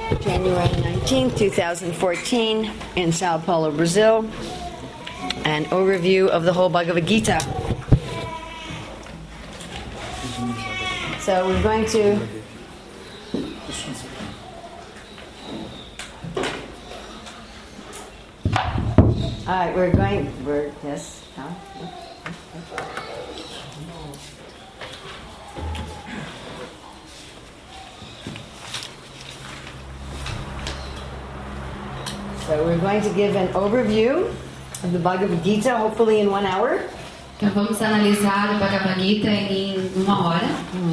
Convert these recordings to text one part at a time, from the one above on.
January 19th, 2014, in Sao Paulo, Brazil. An overview of the whole Bhagavad Gita. So we're going to yes. So we're going to give an overview of the Bhagavad Gita, hopefully in 1 hour. Então vamos analisar o Bhagavad Gita em 1 hora.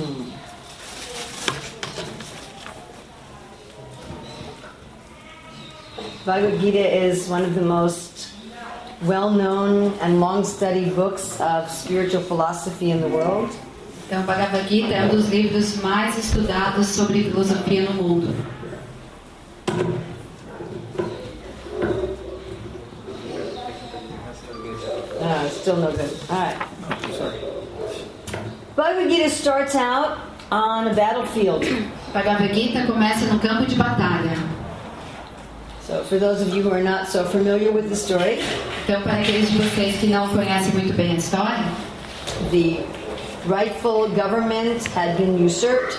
Bhagavad Gita is one of the most well-known and long-studied books of spiritual philosophy in the world. Então, o Bhagavad Gita é dos livros mais estudados sobre filosofia no mundo. Still no good. All right. Bhagavad Gita starts out on a battlefield. Bhagavad Gita começa no campo de batalha. So, for those of you who are not so familiar with the story, então, para aqueles de vocês que não conhecem muito bem a história, the rightful government had been usurped.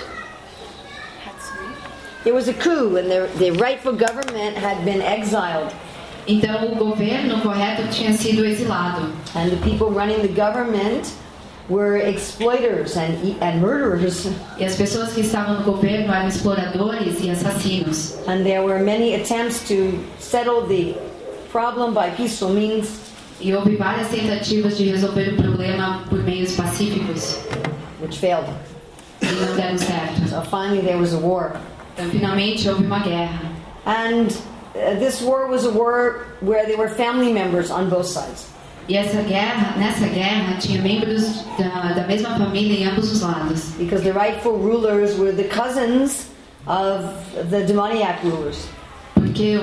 There was a coup, and the rightful government had been exiled. Então o governo correto tinha sido exilado. And the people running the government were exploiters and murderers. E as pessoas que estavam no governo eram exploradores e assassinos. And there were many attempts to settle the problem by peaceful means. E houve várias tentativas de resolver o problema por meios pacíficos, which failed. E não deram certo. So finally there was a war. Então finalmente houve uma guerra. And this war was a war where there were family members on both sides. E nessa guerra tinha membros da mesma família em ambos os lados. Because the rightful rulers were the cousins of the demoniac rulers. Porque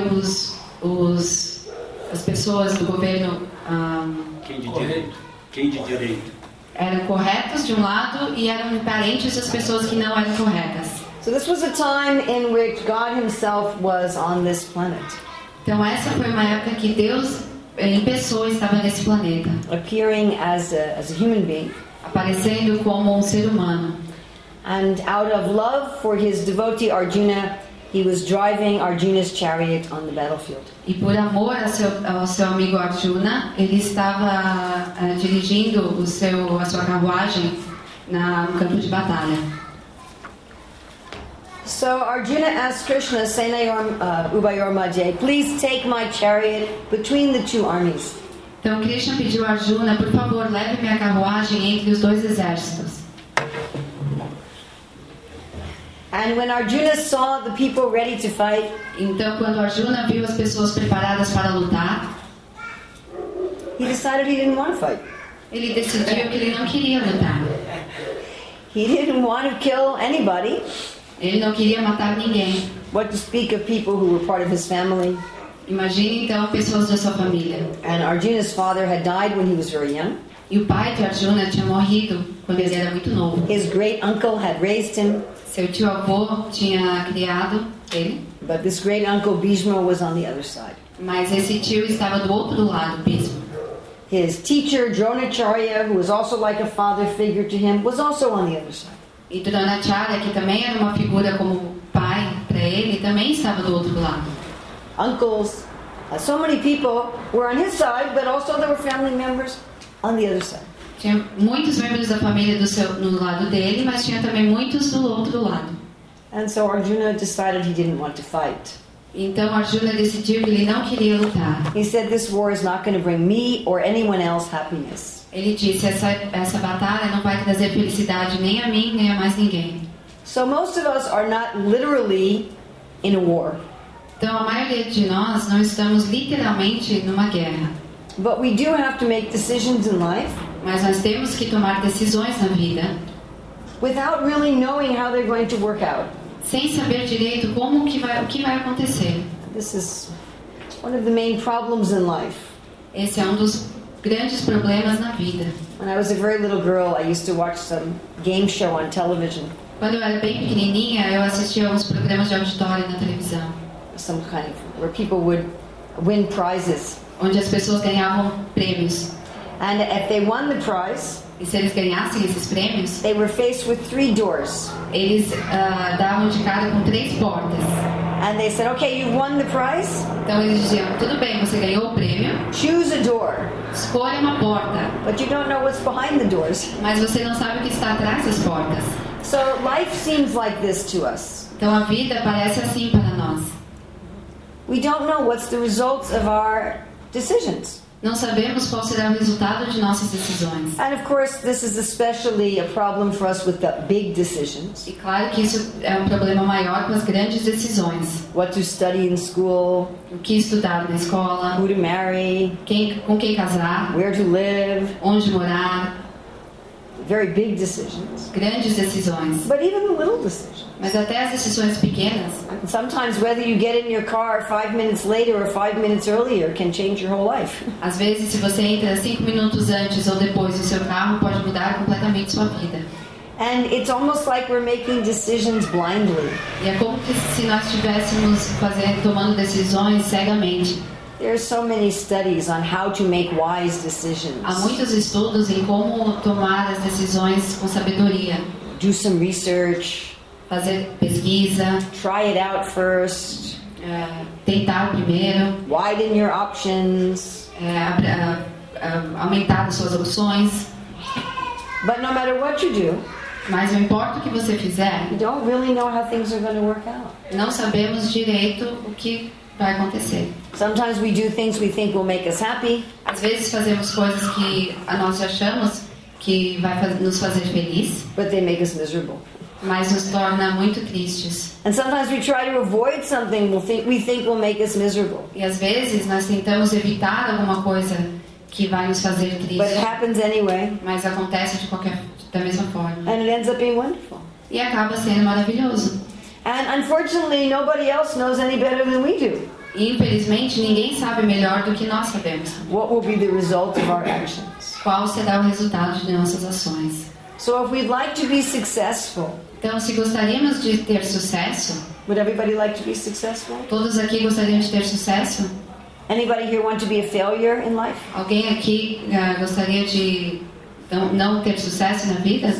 as pessoas do governo quem de direito eram corretos de um lado e eram parentes das pessoas que não eram corretas. So this was a time in which God himself was on this planet. Então essa foi uma época que Deus em pessoa estava nesse planeta, appearing as a human being, aparecendo como ser humano. And out of love for his devotee Arjuna, he was driving Arjuna's chariot on the battlefield. E por amor ao seu amigo Arjuna, ele estava dirigindo a sua carruagem no campo de batalha. So Arjuna asked Krishna, Senayor Ubayor Madhye, please take my chariot between the two armies. Então Krishna pediu a Arjuna, por favor, leve minha carruagem entre os dois exércitos. And when Arjuna saw the people ready to fight, então quando Arjuna viu as pessoas preparadas para lutar, he decided he didn't want to fight. Ele decidiu que ele não queria lutar. He didn't want to kill anybody. Ele não queria matar ninguém. What to speak of people who were part of his family. Imagine então pessoas da sua família. And Arjuna's father had died when he was very young. E o pai de Arjuna tinha morrido quando ele era muito novo. His great uncle had raised him. Seu tio avô tinha criado ele. But this great uncle Bhishma was on the other side. Mas esse tio estava do outro lado, Bhishma. His teacher Dronacharya, who was also like a father figure to him, was also on the other side. E Dronacharya, que também era uma figura como pai para ele, também estava do outro lado. Uncles, so many people were on his side, but also there were family members on the other side. Tinha muitos membros da família no lado dele, mas tinha também muitos do outro lado. And so Arjuna decided he didn't want to fight. Então Arjuna decidiu que ele não queria lutar. He said, this war is not going to bring me or anyone else happiness. Ele disse, essa batalha não vai trazer felicidade nem a mim, nem a mais ninguém. So most of us are not literally in a war. Então a maioria de nós não estamos literalmente numa guerra. But we do have to make decisions in life. Mas nós temos que tomar decisões na vida. Without really knowing how they're going to work out. Sem saber direito o que vai acontecer. This is one of the main problems in life. Esse é dos grandes problemas na vida. When I was a very little girl, I used to watch some game show on television. Quando eu era bem pequenininha, eu assistia a uns programas de auditório na televisão, some kind of where people would win prizes. onde as pessoas ganhavam prêmios. And if they won the prize, E se eles ganhassem esses prêmios, they were faced with 3 doors. eles davam de cara com 3 portas. And they said, okay, you've won the prize. Então eles diziam, tudo bem, você ganhou o prêmio, Choose a door. escolha uma porta, But you don't know what's behind the doors. mas você não sabe o que está atrás das portas. So life seems like this to us. Então a vida parece assim para nós. We don't know what's the results of our decisions. Não sabemos qual será o resultado de nossas decisões. And of course, this is especially a problem for us with the big decisions. E claro que isso é um problema maior com as grandes decisões. What to study in school, O que estudar na escola, who to marry, com quem casar, where to live. onde morar. Very big decisions. Grandes decisões. But even the little decisions. Mas até as decisões pequenas, Sometimes whether you get in your car 5 minutes later or 5 minutes earlier can change your whole life. às vezes se você entra 5 minutos antes ou depois do seu carro, pode mudar completamente sua vida. And it's almost like we're making decisions blindly. E é como que se nós estivéssemos tomando decisões cegamente. There are so many studies on how to make wise decisions. Há muitos estudos em como tomar as decisões com sabedoria. Do some research, Fazer pesquisa, try it out first, tentar primeiro, widen your options. Aumentar as suas opções. But no matter what you do, Mas não importa o que você fizer, you don't really know how things are going to work out. não sabemos direito o que vai acontecer. Sometimes we do things we think will make us happy, Às vezes fazemos coisas que nós achamos que vai nos fazer feliz, but they make us miserable. mas nos torna muito tristes. And sometimes we try to avoid something we think will make us miserable, E às vezes nós tentamos evitar alguma coisa que vai nos fazer but it tristes, happens anyway, mas acontece da mesma forma. and it ends up being wonderful. E acaba sendo maravilhoso. And unfortunately, nobody else knows any better than we do E infelizmente ninguém sabe melhor do que nós sabemos what will be the result of our actions. qual será o resultado de nossas ações. So if we'd like to be successful, Então, se gostaríamos de ter sucesso, would everybody like to be successful? todos aqui gostariam de ter sucesso? Anybody here want to be a failure in life? Alguém aqui gostaria de não ter sucesso na vida?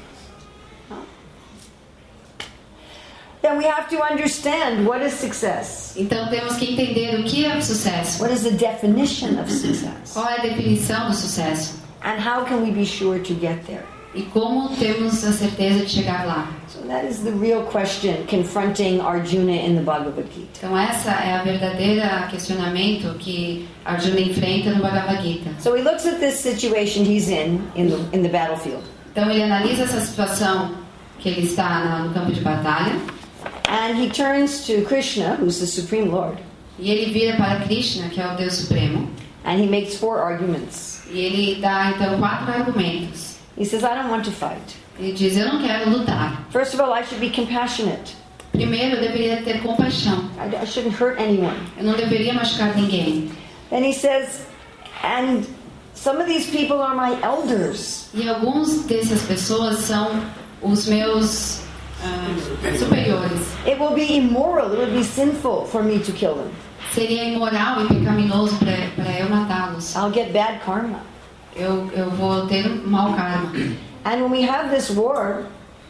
Then we have to understand what is success. Então temos que entender o que é o sucesso. What is the definition of success? Qual é a definição do sucesso? And how can we be sure to get there? E como temos a certeza de chegar lá? So that is the real question confronting Arjuna in the Bhagavad Gita. Então essa é a verdadeira questionamento que Arjuna enfrenta no Bhagavad Gita. So he looks at this situation he's in the battlefield. Então ele analisa essa situação que ele está no campo de batalha. And he turns to Krishna, who's the Supreme Lord, E ele vira para Krishna, que é o Deus Supremo. and he makes 4 arguments. E ele dá então 4 argumentos. He says, I don't want to fight. Ele diz, eu não quero lutar. First of all, I should be compassionate. Primeiro, eu deveria ter compaixão. I shouldn't hurt anyone. Eu não deveria machucar ninguém. Then he says, and some of these people are my elders. E alguns dessas pessoas são os meus superiores. It will be immoral, it would be sinful for me to kill them. Seria imoral e pecaminoso para eu matá-los. I'll get bad karma. Eu vou ter um mau karma. And when we have this war,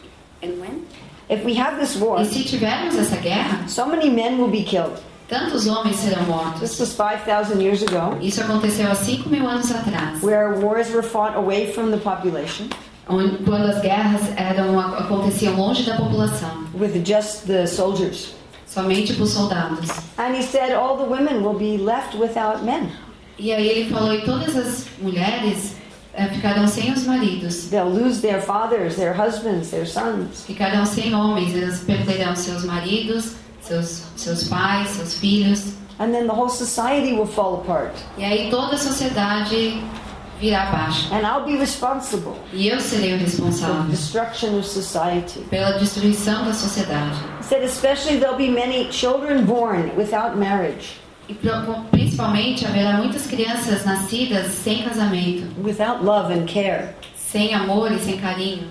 if we have this war, E se tivermos essa guerra, so many men will be killed. tantos homens serão This mortos. was 5,000 years ago, Isso aconteceu há 5.000 anos atrás, where wars were fought away from the population, quando as guerras aconteciam longe da população, with just the soldiers. somente para os soldados. And he said all the women will be left without men. E aí ele falou, e todas as mulheres ficarão sem os maridos, They'll lose their fathers, their husbands, their sons. ficarão sem homens, elas perderão seus maridos, seus pais, seus filhos. And then the whole society will fall apart. E aí toda a sociedade virá abaixo. And I'll be responsible E eu serei o for the responsável destruction of society. pela destruição da sociedade. He said especially there'll be many children born without marriage, E principalmente haverá muitas crianças nascidas sem casamento, without love and care. sem amor e sem carinho.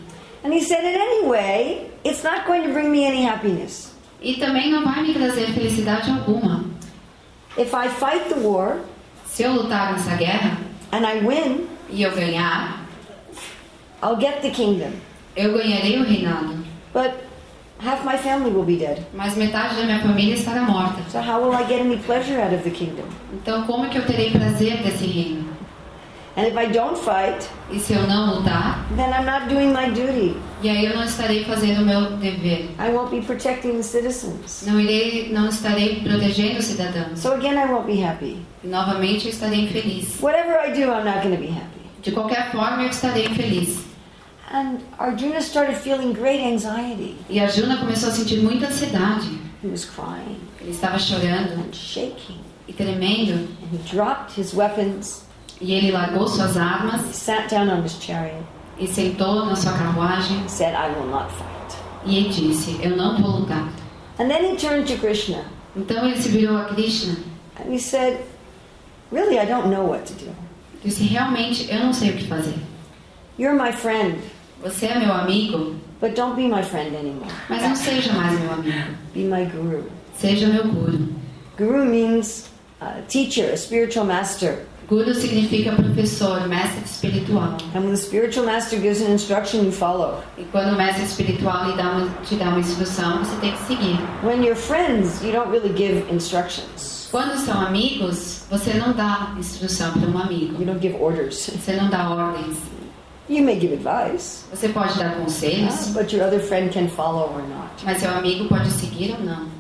And he said, and anyway, it's not going to bring me any happiness. E também não vai me trazer felicidade alguma. If I fight the war Se eu lutar nessa guerra and I win, e eu ganhar, I'll get the kingdom. eu ganharei o reinado. But half my family will be dead. Mas metade da minha família estará morta. So how will I get any pleasure out of the kingdom? Então como que eu terei prazer desse reino? And if I don't fight, E se eu não lutar, then I'm not doing my duty. e aí eu não estarei fazendo o meu dever. I won't be protecting the citizens. Não estarei protegendo os cidadãos. So again, I won't be happy. E novamente eu estarei infeliz. Whatever I do, I'm not going to be happy. De qualquer forma eu estarei infeliz. And Arjuna started feeling great anxiety. E Arjuna começou a sentir muita ansiedade. He was crying Ele estava chorando and shaking. e tremendo. And he dropped his weapons. E ele largou suas armas He sat down on his chariot. e sentou na sua carruagem He said, I will not fight. e ele disse, eu não vou lutar. And then he turned to Krishna. Então ele se virou a Krishna And he said, really, I don't know what to do. e disse, realmente eu não sei o que fazer. You're my friend, Você é meu amigo, but don't be my friend anymore. mas não seja mais meu amigo. Be my guru. Seja meu guru. Guru means teacher, a spiritual master. Guru significa professor, mestre espiritual. And when the spiritual master gives an instruction, you follow. E quando o mestre espiritual te dá uma instrução, você tem que seguir. When you're friends, you don't really give instructions. Quando são amigos, você não dá instrução para um amigo. You don't give orders. Você não dá ordens. You may give advice, Você pode dar conselhos, but your other friend can follow or not. mas seu amigo pode seguir ou não.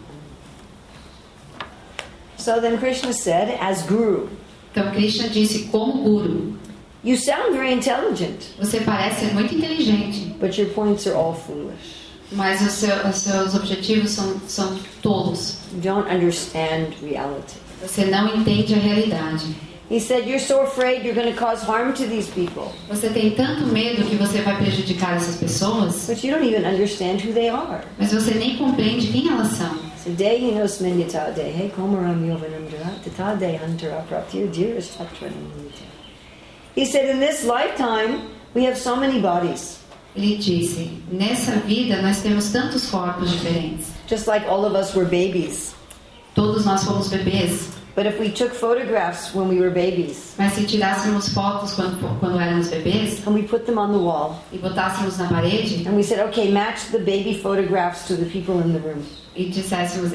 So then Krishna said, as guru, Então Krishna disse, como guru, you sound very intelligent, você parece ser muito inteligente, but your points are all foolish. mas os seus objetivos são tolos. You don't understand reality. Você não entende a realidade. He said, you're so afraid you're going to cause harm to these people, Você tem tanto medo que você vai prejudicar essas pessoas, but you don't even understand who they are. mas você nem compreende quem elas são. So dehi no smanyata de, hey komaram yovanandra, tata de hantara praptir dearest tatranamita. He said, in this lifetime, we have so many bodies. Ele disse, nessa vida nós temos tantos corpos diferentes. Just like all of us were babies. Todos nós fomos bebês, But if we took photographs when we were babies, mas se tirássemos fotos quando éramos bebês and we put them on the wall, e botássemos na parede and we said, okay, match the baby photographs to the people in the room. e disséssemos,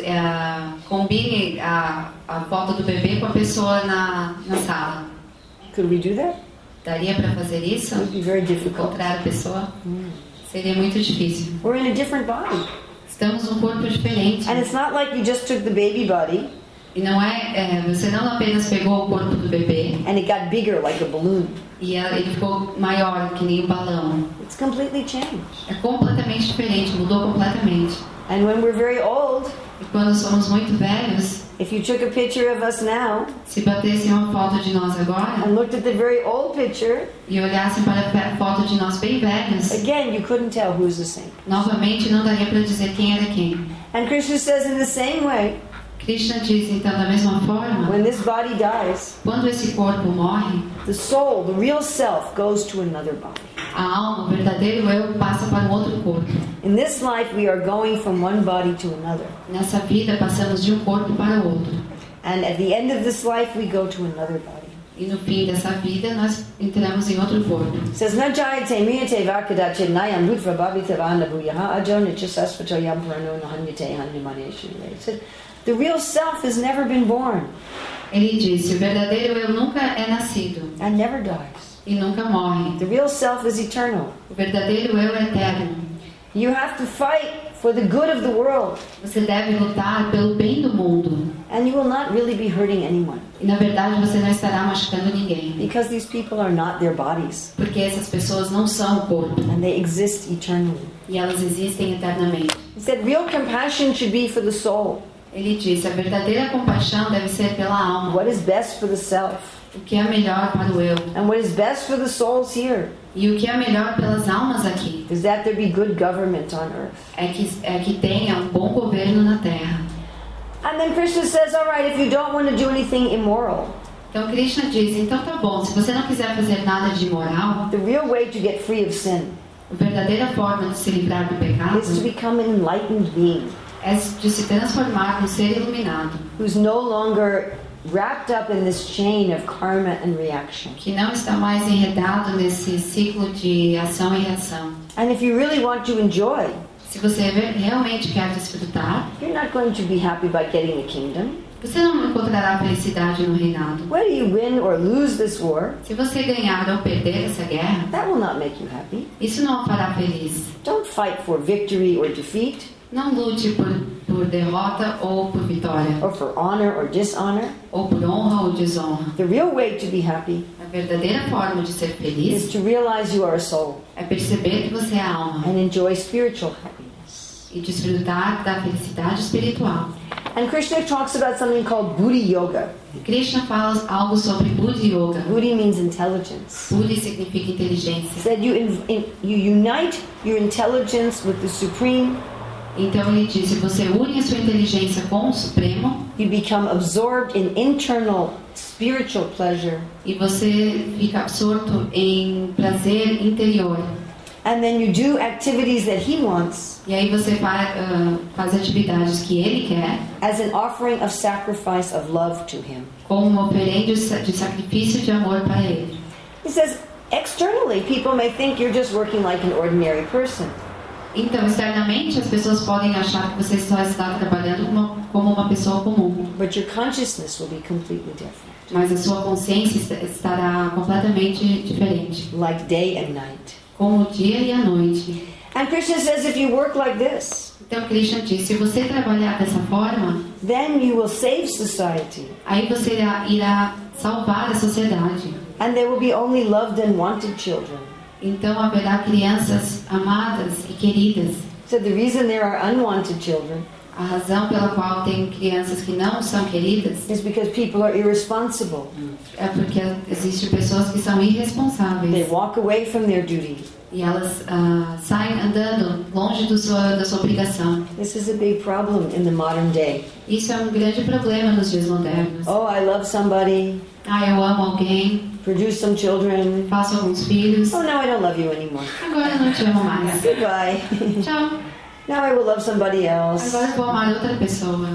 combine a foto do bebê com a pessoa na sala. Could we do that? Daria para fazer isso? It would be very difficult. Encontrar a pessoa? Seria muito difícil. We're in a different body. Estamos num corpo diferente. And it's not like you just took the baby body E não você não apenas pegou o corpo do bebê and it got bigger like a balloon. e ele ficou maior que nem um balão. It's completely changed. É completamente diferente, mudou completamente. And when we're very old, E quando somos muito velhos, if you took a picture of us now se batessem uma foto de nós agora and looked at the very old picture, e olhassem para a foto de nós bem velhos, again, you couldn't tell who's the same. novamente não daria para dizer quem era quem. And Krishna says in the same way, Krishna diz então da mesma forma, when this body dies, quando esse corpo morre, the soul, the real self, goes to another body. a alma, o verdadeiro eu, passa para um outro corpo. In this life, we are going from one body to another. Nessa vida passamos de um corpo para o outro. And at the end of this life, we go to another body. E no fim dessa vida nós entramos em outro corpo. It says, Najayate miyate vakadachin nayam budva babhita vanabuyaha ajo nichasasvato yam parano nahanyate hanyamaneshire. It said, the real self has never been born Ele disse, o verdadeiro eu nunca é nascido and never dies. e nunca morre. The real self is eternal. O verdadeiro eu é eterno. You have to fight for the good of the world, Você deve lutar pelo bem do mundo. and you will not really be hurting anyone, E na verdade você não estará machucando ninguém. because these people are not their bodies, Porque essas pessoas não são o corpo. and they exist eternally. E elas existem eternamente. He said, real compassion should be for the soul. Ele disse, a verdadeira compaixão deve ser pela alma. What is best for the self, O que é melhor para o eu. and what is best for the souls here E o que é melhor pelas almas aqui. is that there be good government on earth. É que tenha um bom governo na Terra. And then Krishna says, all right, if you don't want to do anything immoral, Então Krishna diz, então tá bom, se você não quiser fazer nada de imoral, the real way to get free of sin A verdadeira forma de se livrar do pecado is to become an enlightened being é de se transformar num ser iluminado, who's no longer wrapped up in this chain of karma and reaction. que não está mais enredado nesse ciclo de ação e reação. And if you really want to enjoy, Se você realmente quer desfrutar, you're not going to be happy by getting the kingdom. você não encontrará felicidade no reinado. Whether you win or lose this war, Se você ganhar ou perder essa guerra, that will not make you happy. isso não o fará feliz. Don't fight for victory or defeat, Não lute por derrota ou por vitória, or for honor or dishonor. ou por honra ou desonra. The real way to be happy A verdadeira forma de ser is feliz to realize you are a soul é perceber que você é alma and enjoy spiritual happiness. e desfrutar da felicidade espiritual. And Krishna talks about something called Buddhi Yoga. Krishna fala algo sobre Buddhi Yoga. Buddhi means intelligence. Buddhi significa inteligência. He said you unite your intelligence with the Supreme, Então ele diz, se você une a sua inteligência com o Supremo you become absorbed in internal spiritual pleasure, e você fica absorto em prazer interior. and then you do activities that he wants E aí você faz atividades que ele quer as an offering of sacrifice of love to him. como uma oferenda de sacrifício de amor para ele. He says, externally, people may think you're just working like an ordinary person. Então, externamente, as pessoas podem achar que você só está trabalhando como uma pessoa comum. But your consciousness will be completely different, Mas a sua consciência estará completamente diferente, like day and night. como o dia e a noite. And Krishna says if you work like this, Então, Krishna diz, se você trabalhar dessa forma, then you will save society. aí você irá salvar a sociedade. And there will be only loved and wanted children. Então, haverá crianças amadas e queridas. So the reason there are unwanted children A razão pela qual tem crianças que não são queridas is because people are irresponsible. é porque existem pessoas que são They irresponsáveis. walk away from their duty. E elas saem andando longe da sua obrigação. This is a big problem in the modern day. Isso é um grande problema nos dias modernos. Oh, I love somebody, Eu amo alguém, produce some children. faço alguns filhos, Oh, now I don't love you anymore. agora eu não te amo mais. Goodbye. Tchau, Now I will love somebody else. agora eu vou amar outra pessoa.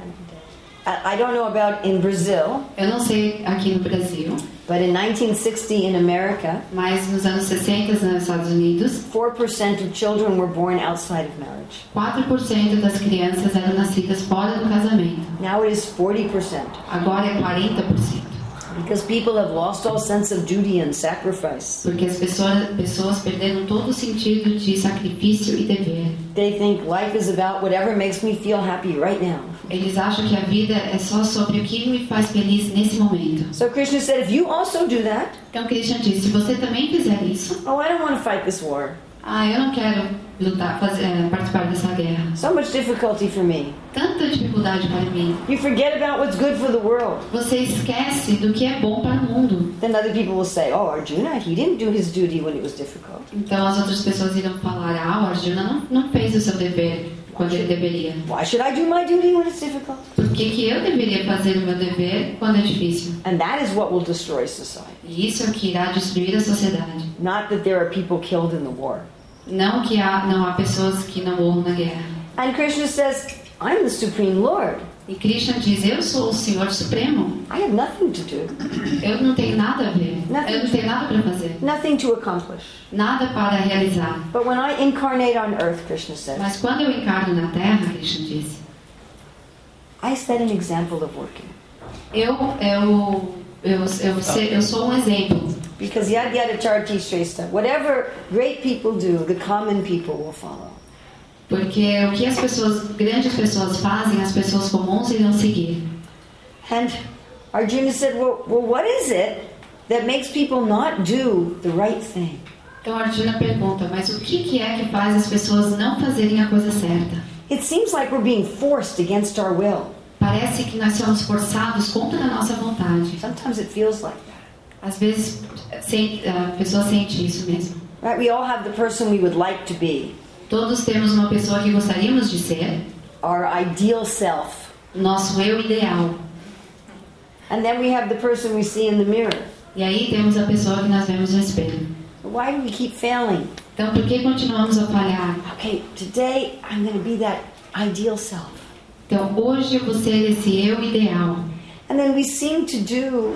I don't know about in Brazil, Eu não sei aqui no Brasil, but in 1960 in America, mas nos anos 60 nos Estados Unidos, 4% of children were born outside of marriage. 4% das crianças eram nascidas fora do casamento. Now it is 40%. Agora é 40%. Because people have lost all sense of duty and sacrifice. Porque as pessoas perderam todo o sentido de sacrifício e dever. They think life is about whatever makes me feel happy right now. Eles acham que a vida é só sobre o que me faz feliz nesse momento. So Krishna said, if you also do that, Então Krishna disse, se você também fizer isso, oh, I don't want to fight this war. eu não quero participar dessa guerra. So much difficulty for me. Tanta dificuldade para mim. You forget about what's good for the world. Você esquece do que é bom para o mundo. Then other people will say, oh, Arjuna, he didn't do his duty when it was difficult. Então as outras pessoas irão falar, o Arjuna não fez o seu dever quando ele deveria. Why should I do my duty when it's difficult? Por que eu deveria fazer o meu dever quando é difícil? And that is what will destroy society. E isso é o que irá destruir a sociedade. Not that there are people killed in the war. Não que não há pessoas que não morram na guerra. And Krishna says, I'm the Supreme Lord. E Krishna diz, eu sou o Senhor Supremo. I have nothing to do, Eu não tenho nada a ver. Eu não tenho nada para fazer. nothing to accomplish. Nada para realizar. But when I incarnate on earth, Krishna says, Mas quando eu encarno na Terra, Krishna disse, I set an example of working. eu sou um exemplo. Because yad yada charti shrestha, whatever great people do, the common people will follow. Porque o que as grandes pessoas fazem, as pessoas comuns irão seguir. And Arjuna said, well, what is it that makes people not do the right thing? Então Arjuna pergunta, mas o que é que faz as pessoas não fazerem a coisa certa? It seems like we're being forced against our will. Parece que nós somos forçados contra a nossa vontade. Sometimes it feels like that. Às vezes a pessoa sente isso mesmo. Right? We all have the person we would like to be. Todos temos uma pessoa que gostaríamos de ser, Our ideal self. nosso eu ideal. And then we have the person we see in the mirror. E aí temos a pessoa que nós vemos no espelho. Why do we keep failing? Então, por que continuamos a falhar? Okay, today I'm going to be that ideal self. Então, hoje eu vou ser esse eu ideal. And then we seem to do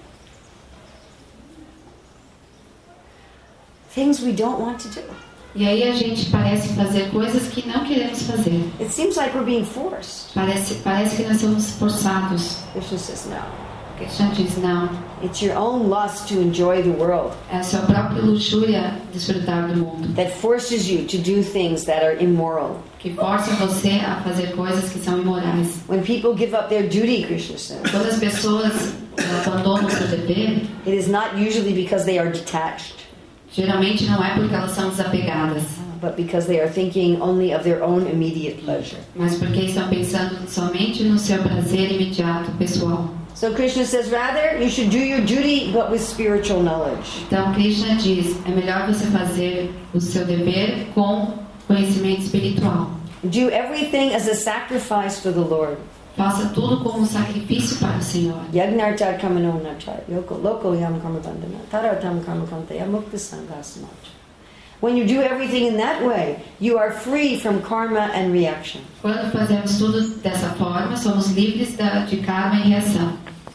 things we don't want to do. E aí a gente parece fazer coisas que não queremos fazer. It seems like we're being forced. Parece que nós somos forçados. Krishna says no. Krishna diz não. It's your own lust to enjoy the world É a sua própria luxúria desfrutar do mundo. that forces you to do things that are immoral. Que força você a fazer coisas que são imorais. When people give up their duty, Krishna says, Quando as pessoas abandonam o seu dever, it is not usually because they are detached, geralmente não é porque elas são desapegadas, but because they are thinking only of their own immediate pleasure. mas porque estão pensando somente no seu prazer imediato, pessoal. So Krishna says, rather, you should do your duty, but with spiritual knowledge. Então Krishna diz, é melhor você fazer o seu dever com conhecimento espiritual. Do everything as a sacrifice for the Lord. Faça tudo como um sacrifício para o Senhor. Yagnartar kamanonachar, loko yam karma bandhana, taratam karma kantaya mukta sanghasamacha. When you do everything in that way, you are free from karma and reaction. Quando fazemos tudo dessa forma, somos livres de karma e reação.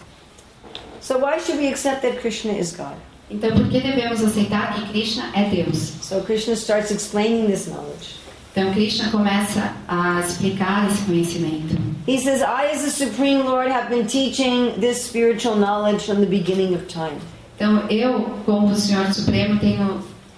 So why should we accept that Krishna is God? Então, por que devemos aceitar que Krishna é Deus? So Krishna starts explaining this knowledge. Então, Krishna começa a explicar esse conhecimento. He says, I as the Supreme Lord have been teaching this spiritual knowledge from the beginning of time. Então, eu, como o Senhor Supremo, tenho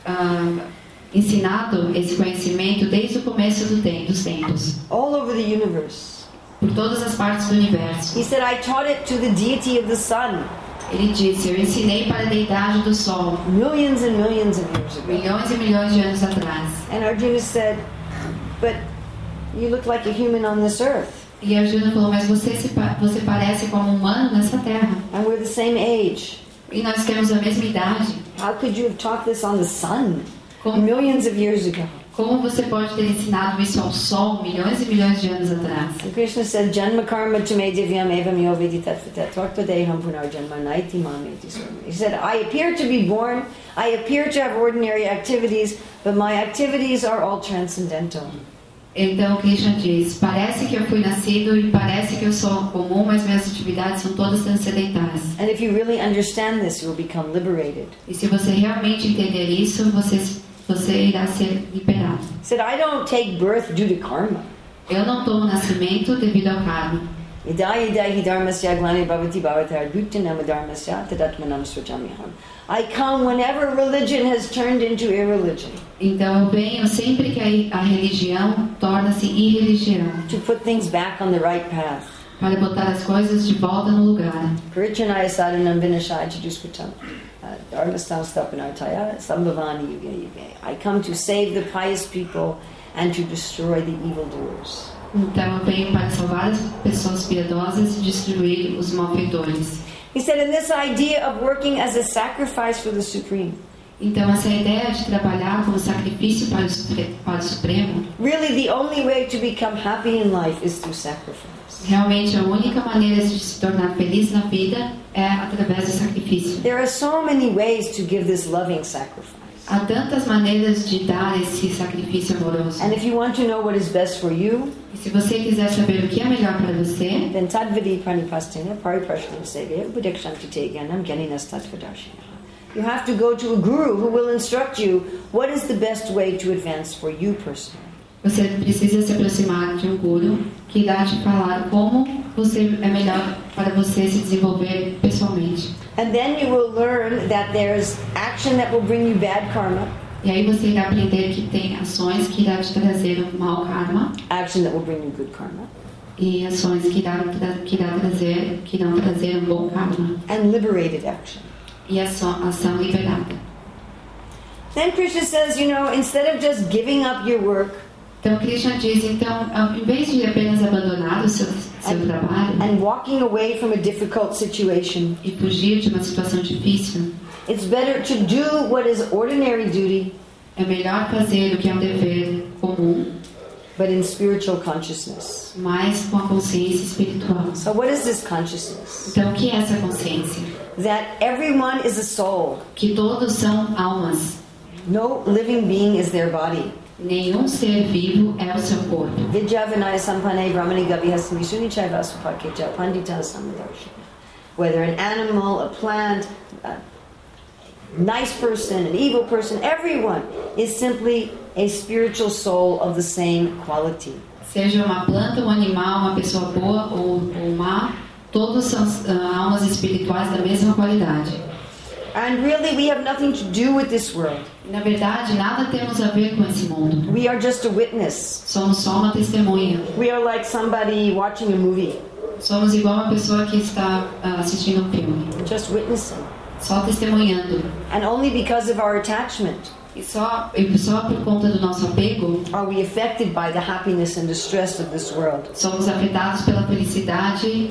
ensinado esse conhecimento desde o começo dos tempos, All over the universe. por todas as partes do universo. He said, I taught it to the deity of the sun Ele disse, eu ensinei para a deidade do Sol, millions and millions of years ago. milhões e milhões de anos atrás. And Arjuna said, but you look like a human on this earth. E Arjuna falou, mas você parece como um humano nessa terra. And we're the same age. E nós temos a mesma idade. How could you have taught this on the sun Como, millions of years ago? como você pode ter ensinado isso ao Sol milhões e milhões de anos atrás? And Krishna said, Janma karma tume divyam evam yo vedi tatvatat tvartadeham punarjanma naiti mameti sarma. He said, I appear to be born, I appear to have ordinary activities, but my activities are all transcendental. Então Krishna diz, parece que eu fui nascido e parece que eu sou comum, mas minhas atividades são todas transcendentais. And if you really understand this, you will become liberated. E se você realmente entender isso, você irá ser liberado. He said, I don't take birth due to karma. Eu não tomo nascimento devido ao karma. Idai idai dharmasya glani bhavati bhavatar bhuttanam dharmasya tadatmanam srajamyaham. I come whenever religion has turned into irreligion. Então eu venho sempre que a religião torna-se irreligião, To put things back on the right path. para botar as coisas de volta no lugar. Parichanaya sadhanam vinashaya chaduskritam. Dharmastam stapanartaya sambhavani yuge yuge. I come to save the pious people and to destroy the evildoers. Então eu venho para salvar as pessoas piedosas e destruir os malfeitores. He said, in this idea of working as a sacrifice for the Supreme, Então essa ideia de trabalhar como sacrifício para o Supremo, really the only way to become happy in life is through sacrifice. realmente a única maneira de se tornar feliz na vida é através do sacrifício. There are so many ways to give this loving sacrifice. Há tantas maneiras de dar esse sacrifício amoroso. And if you want to know what is best for you, E se você quiser saber o que é melhor para você, then tadvidi pranipastina pariprashna sevya budikshanti tegyanam gyaninas tatvadashina. You have to go to a guru who will instruct you what is the best way to advance for you personally. você precisa se aproximar de um guru que irá te falar como é melhor para você se desenvolver pessoalmente. And then you will learn that there's action that will bring you bad karma, E aí você irá aprender que tem ações que irá te trazer um mau karma action that will bring you good karma, e ações que irão trazer um bom karma and liberated action. e ação liberada. Then Krishna says, you know, instead of just giving up your work Então Krishna diz, então, em vez de apenas abandonar o seu trabalho and walking away from a difficult situation, e fugir de uma situação difícil, it's better to do what is ordinary duty, é melhor fazer o que é um dever comum, but in spiritual consciousness. mas com a consciência espiritual. So what is this consciousness? Então, o que é essa consciência? That everyone is a soul. Que todos são almas. No living being is their body. Nenhum ser vivo é o seu corpo. Vidyavinaya sampane brahmani gavihasmi sunichaiva supakecha pandita samadarshana. Whether an animal, a plant, a nice person, an evil person, everyone is simply a spiritual soul of the same quality. Seja uma planta, um animal, uma pessoa boa ou má, todos são almas espirituais da mesma qualidade. And really we have nothing to do with this world. Na verdade, nada temos a ver com esse mundo. We are just a witness. Somos só uma testemunha. We are like somebody watching a movie. Somos igual uma pessoa que está assistindo um filme. Just witnessing. Só testemunhando. And only because of our attachment E só por conta do nosso apego, are we affected by the happiness and distress of this world. somos afetados pela felicidade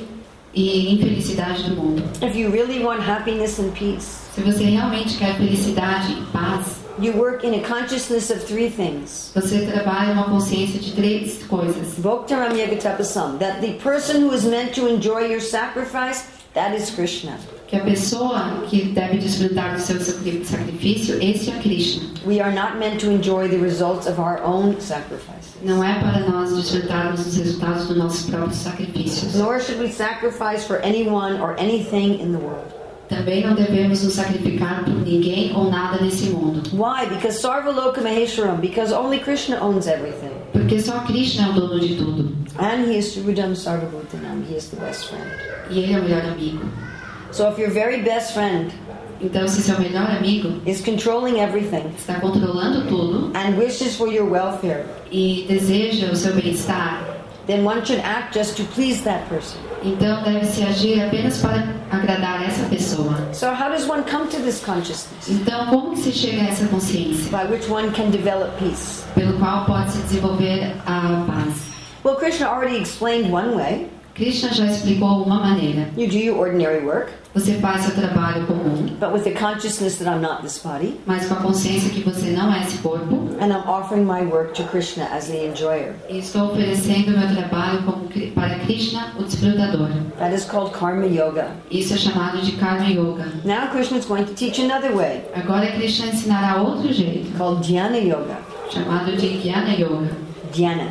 e infelicidade do mundo. If you really want happiness and peace, Se você realmente quer felicidade e paz, you work in a consciousness of three things. você trabalha uma consciência de três coisas. Bhoktaram yagatapasam, that the person who is meant to enjoy your sacrifice, that is Krishna. Que a pessoa que deve desfrutar do seu sacrifício, esse é Krishna. We are not meant to enjoy the results of our own sacrifices. Não é para nós desfrutarmos dos resultados dos nossos próprios sacrifícios. Nor should we sacrifice for anyone or anything in the world. Também não devemos nos sacrificar por ninguém ou nada nesse mundo. Why? Because Sarvaloka Maheshwaram, because only Krishna owns everything. Porque só Krishna é o dono de tudo. And he is Surudam Sarvabhutanam, he is the best friend. E ele é o melhor amigo. So if your very best friend Então, se seu melhor amigo is controlling everything está controlando tudo and wishes for your welfare, e deseja o seu bem-estar, then one should act just to please that person. então deve-se agir apenas para agradar essa pessoa. So how does one come to this consciousness Então, como que se chega a essa consciência, by which one can develop peace? pelo qual pode se desenvolver a paz? Well, Krishna already explained one way. Krishna já explicou uma maneira. You do your ordinary work, Você faz seu trabalho comum, but with the consciousness that I'm not this body, mas com a consciência que você não é esse corpo. and I'm offering my work to Krishna as the enjoyer. E estou oferecendo meu trabalho para Krishna, o desfrutador. That is called Karma Yoga. Isso é chamado de Karma Yoga. Now Krishna is going to teach another way, Agora Krishna ensinará outro jeito, called Dhyana Yoga. chamado de Jnana Yoga. Dhyana.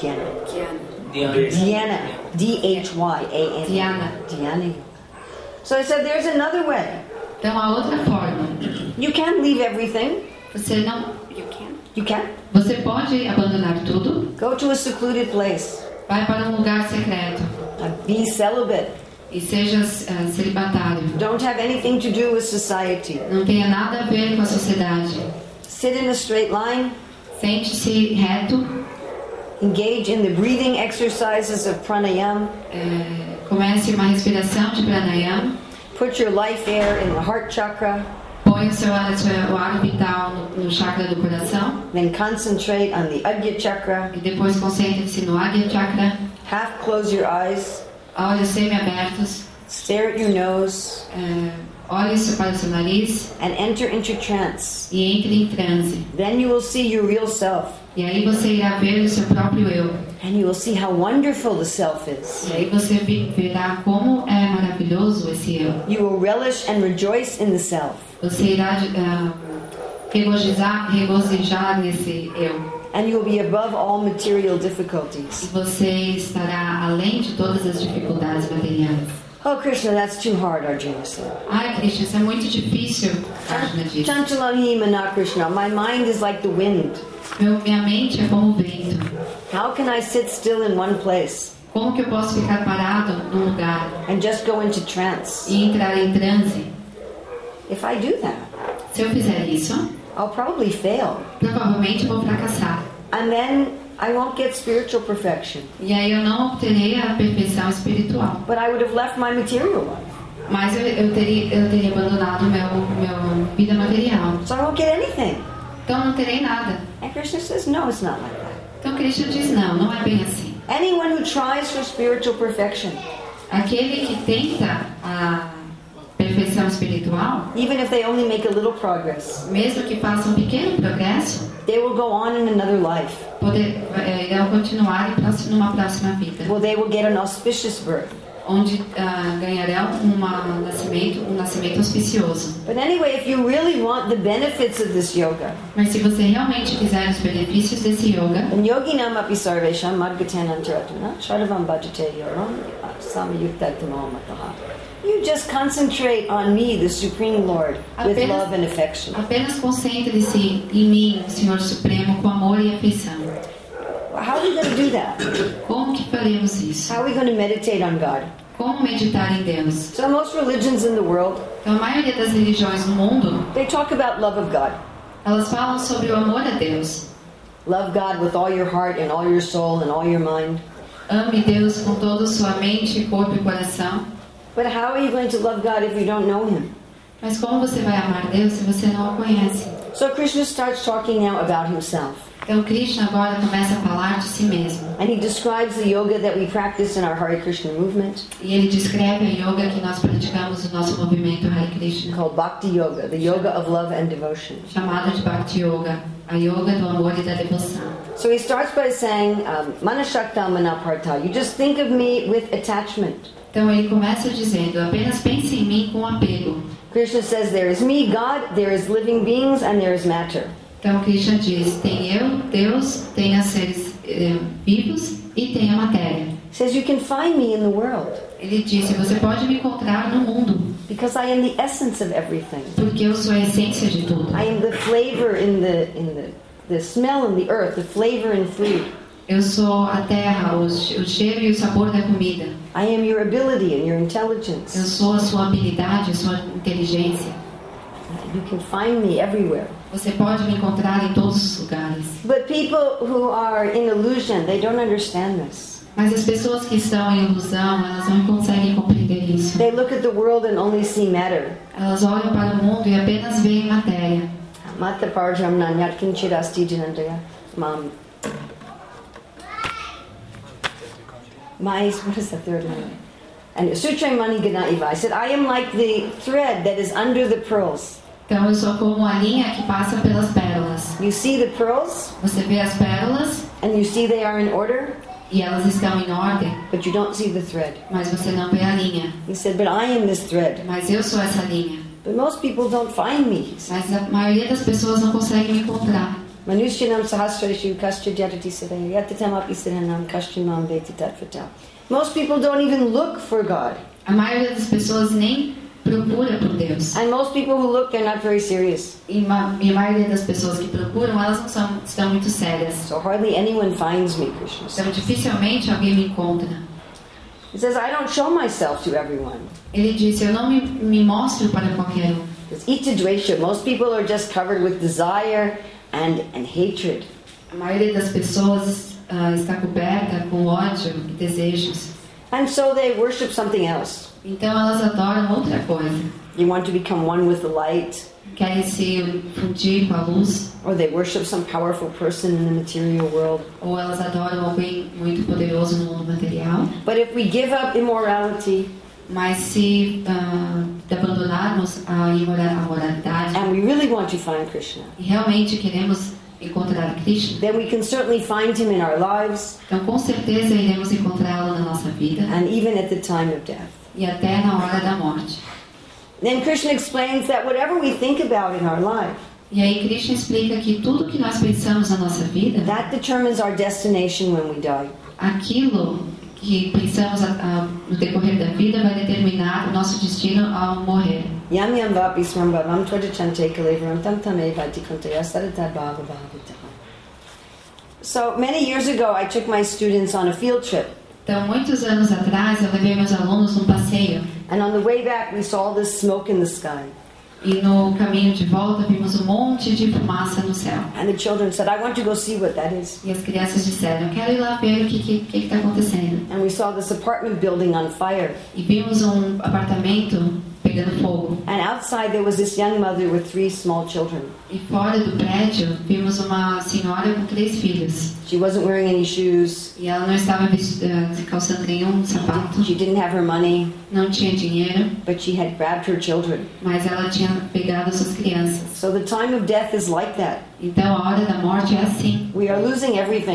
Dhyana. D-H-Y-A-N. Dhyana. Dhyana Yoga. So I said there's another way. Então, a outra forma, You can't leave everything. você não, You can't. você pode abandonar tudo, Go to a secluded place. vai para um lugar secreto Be celibate. e seja celibatário. Don't have anything to do with society. Não tenha nada a ver com a sociedade. Sit in a straight line. Sente-se reto, Engage in the breathing exercises of pranayama. comece uma respiração de pranayama, Put your life air in the heart chakra. põe o ar vital no chakra do coração Then concentrate on the Adya chakra. e depois concentre-se no Agya Chakra, Half close your eyes. olhos semi-abertos, Stare at your nose. olhe para o seu nariz And enter into trance. e entre em transe. Then you will see your real self. E aí você irá ver o seu próprio eu. And you will see how wonderful the self is. E aí você verá como é maravilhoso esse eu. You will relish and rejoice in the self. Você irá regozijar nesse eu. And you will be above all material E difficulties. você estará além de todas as dificuldades materiais. Oh, Krishna, that's too hard, Arjuna said. Ai, Krishna, isso é muito difícil, Arjuna disse. Chanchalani Mana Krishna, my mind is like the wind. Minha mente é como o vento. How can I sit still in one place Como que eu posso ficar parado num lugar and just go into trance? e entrar em transe? If I do that, Se eu fizer isso, I'll probably fail. provavelmente eu vou fracassar. And then I won't get spiritual perfection. E aí eu não obterei a perfeição espiritual. But I would have left my material life. Mas eu teria abandonado meu vida material. So I won't get anything. Então não terei nada. And Krishna says, no, it's not like that. Então Krishna diz, não é bem assim. Anyone who tries for spiritual perfection, Aquele que tenta a perfeição espiritual, even if they only make a little progress, mesmo que faça um pequeno progresso, they will go on in another life. irão continuar numa próxima vida. Well, they will get an auspicious birth. onde ganharão um nascimento auspicioso. But anyway, if you really want the benefits of this yoga, Mas se você realmente quiser os benefícios desse yoga, then yoginam api sarvesham madgatenantaratuna sharavam bhajate yoram samayuktagtamamataha. You just concentrate on me, the Supreme Lord, with love and affection. Apenas concentre-se em mim, Senhor Supremo, com amor e afeição. How are we going to do that? Como que faremos isso? How are we going to meditate on God? Como meditar em Deus? So most religions in the world, Então, a maioria das religiões no mundo, they talk about love of God. elas falam sobre o amor a Deus. Love God with all your heart and all your soul and all your mind. Ame Deus com toda a sua mente, corpo e coração. But how are you going to love God if you don't know Him? Mas como você vai amar Deus se você não o conhece? So Krishna starts talking now about Himself. Então, Krishna agora começa a falar de si mesmo. And He describes the yoga that we practice in our Hare Krishna movement, E ele descreve a yoga que nós praticamos no nosso movimento Hare Krishna, called Bhakti Yoga, the yoga of love and devotion. chamado de Bhakti Yoga, a yoga do amor e da devoção. So he starts by saying, Manashakta Manaparta, you just think of me with attachment. Então ele começa dizendo, apenas pense em mim com apego. Krishna says, there is me, God, there is living beings, and there is matter. Então Krishna diz, tem eu, Deus, tem os seres vivos e tem a matéria. He says, you can find me in the world, Ele disse, você pode me encontrar no mundo, because I am the essence of everything. porque eu sou a essência de tudo. I am the flavor in the smell in the earth, the flavor in food. Eu sou a terra, o cheiro e o sabor da comida. I am your ability and your Eu intelligence. sou a sua habilidade, a sua inteligência. You can find me everywhere. Você pode me encontrar em todos os lugares. But people who are in illusion, they don't understand this. Mas as pessoas que estão em ilusão, elas não conseguem compreender isso. They look at the world and only see matter. Elas olham para o mundo e apenas veem matéria. Mata parjam nanyat kinchirasti janandaya. What is the third one? And Sutram Mani Gana Iva. I said, I am like the thread that is under the pearls. Então eu sou como a linha que passa pelas pérolas. You see the pearls, Você vê as pérolas and you see they are in order, e elas estão em ordem, but you don't see the thread. mas você não vê a linha. He said, but I am this thread. Mas eu sou essa linha. But most people don't find me. Mas a maioria das pessoas não consegue me encontrar. Manushyanam sahasrashu kascha jatati sadaya yatatam api siddhanam kashchimam veti tatvatam. Most people don't even look for God. A maioria das pessoas nem procura por Deus. And most people who look, they're not very serious. E a maioria das pessoas que procuram, elas não estão muito sérias. So hardly anyone finds me, Krishna says. Então dificilmente alguém me encontra. He says, I don't show myself to everyone. Ele disse, eu não me mostro para qualquer um. It's itadvesha. Most people are just covered with desire and hatred. A maioria das pessoas está coberta com ódio e desejos. And so they worship something else. Então elas adoram outra coisa. You want to become one with the light, Querem se fundir com a luz, or they worship some powerful person in the material world. ou elas adoram alguém muito poderoso no mundo material. But if we give up immorality, Mas se abandonarmos a imoralidade and we really want to find Krishna, e realmente queremos encontrar Krishna, then we can certainly find him in our lives então com certeza iremos encontrá-lo na nossa vida and even at the time of death. e até na hora da morte. Then Krishna explains that whatever we think about in our life, E aí Krishna explica que tudo que nós pensamos na nossa vida, that determines our destination when we die. aquilo que pensamos no decorrer da vida vai determinar o nosso destino ao morrer. Yam yam vapi smambhavam tvajachante kalevaram tam tame vatikantaya saratad bhava bhavita. So many years ago I took my students on a field trip. Então, muitos anos atrás, eu levei meus alunos num passeio. And on the way back we saw this smoke in the sky. E no caminho de volta, vimos um monte de fumaça no céu. And the children said, I want to go see what that is. E as crianças disseram, eu quero ir lá ver o que está acontecendo. And we saw this apartment building on fire. E vimos um apartamento pegando fogo. And outside there was this young mother with 3 small children. E fora do prédio, vimos uma senhora com 3 filhos. She wasn't wearing any shoes. E ela não estava calçando nenhum sapato. She didn't have her money. Não tinha dinheiro. But she had grabbed her children. Mas ela tinha pegado suas crianças. So the time of death is like that. Então a hora da morte é assim. We are losing everything.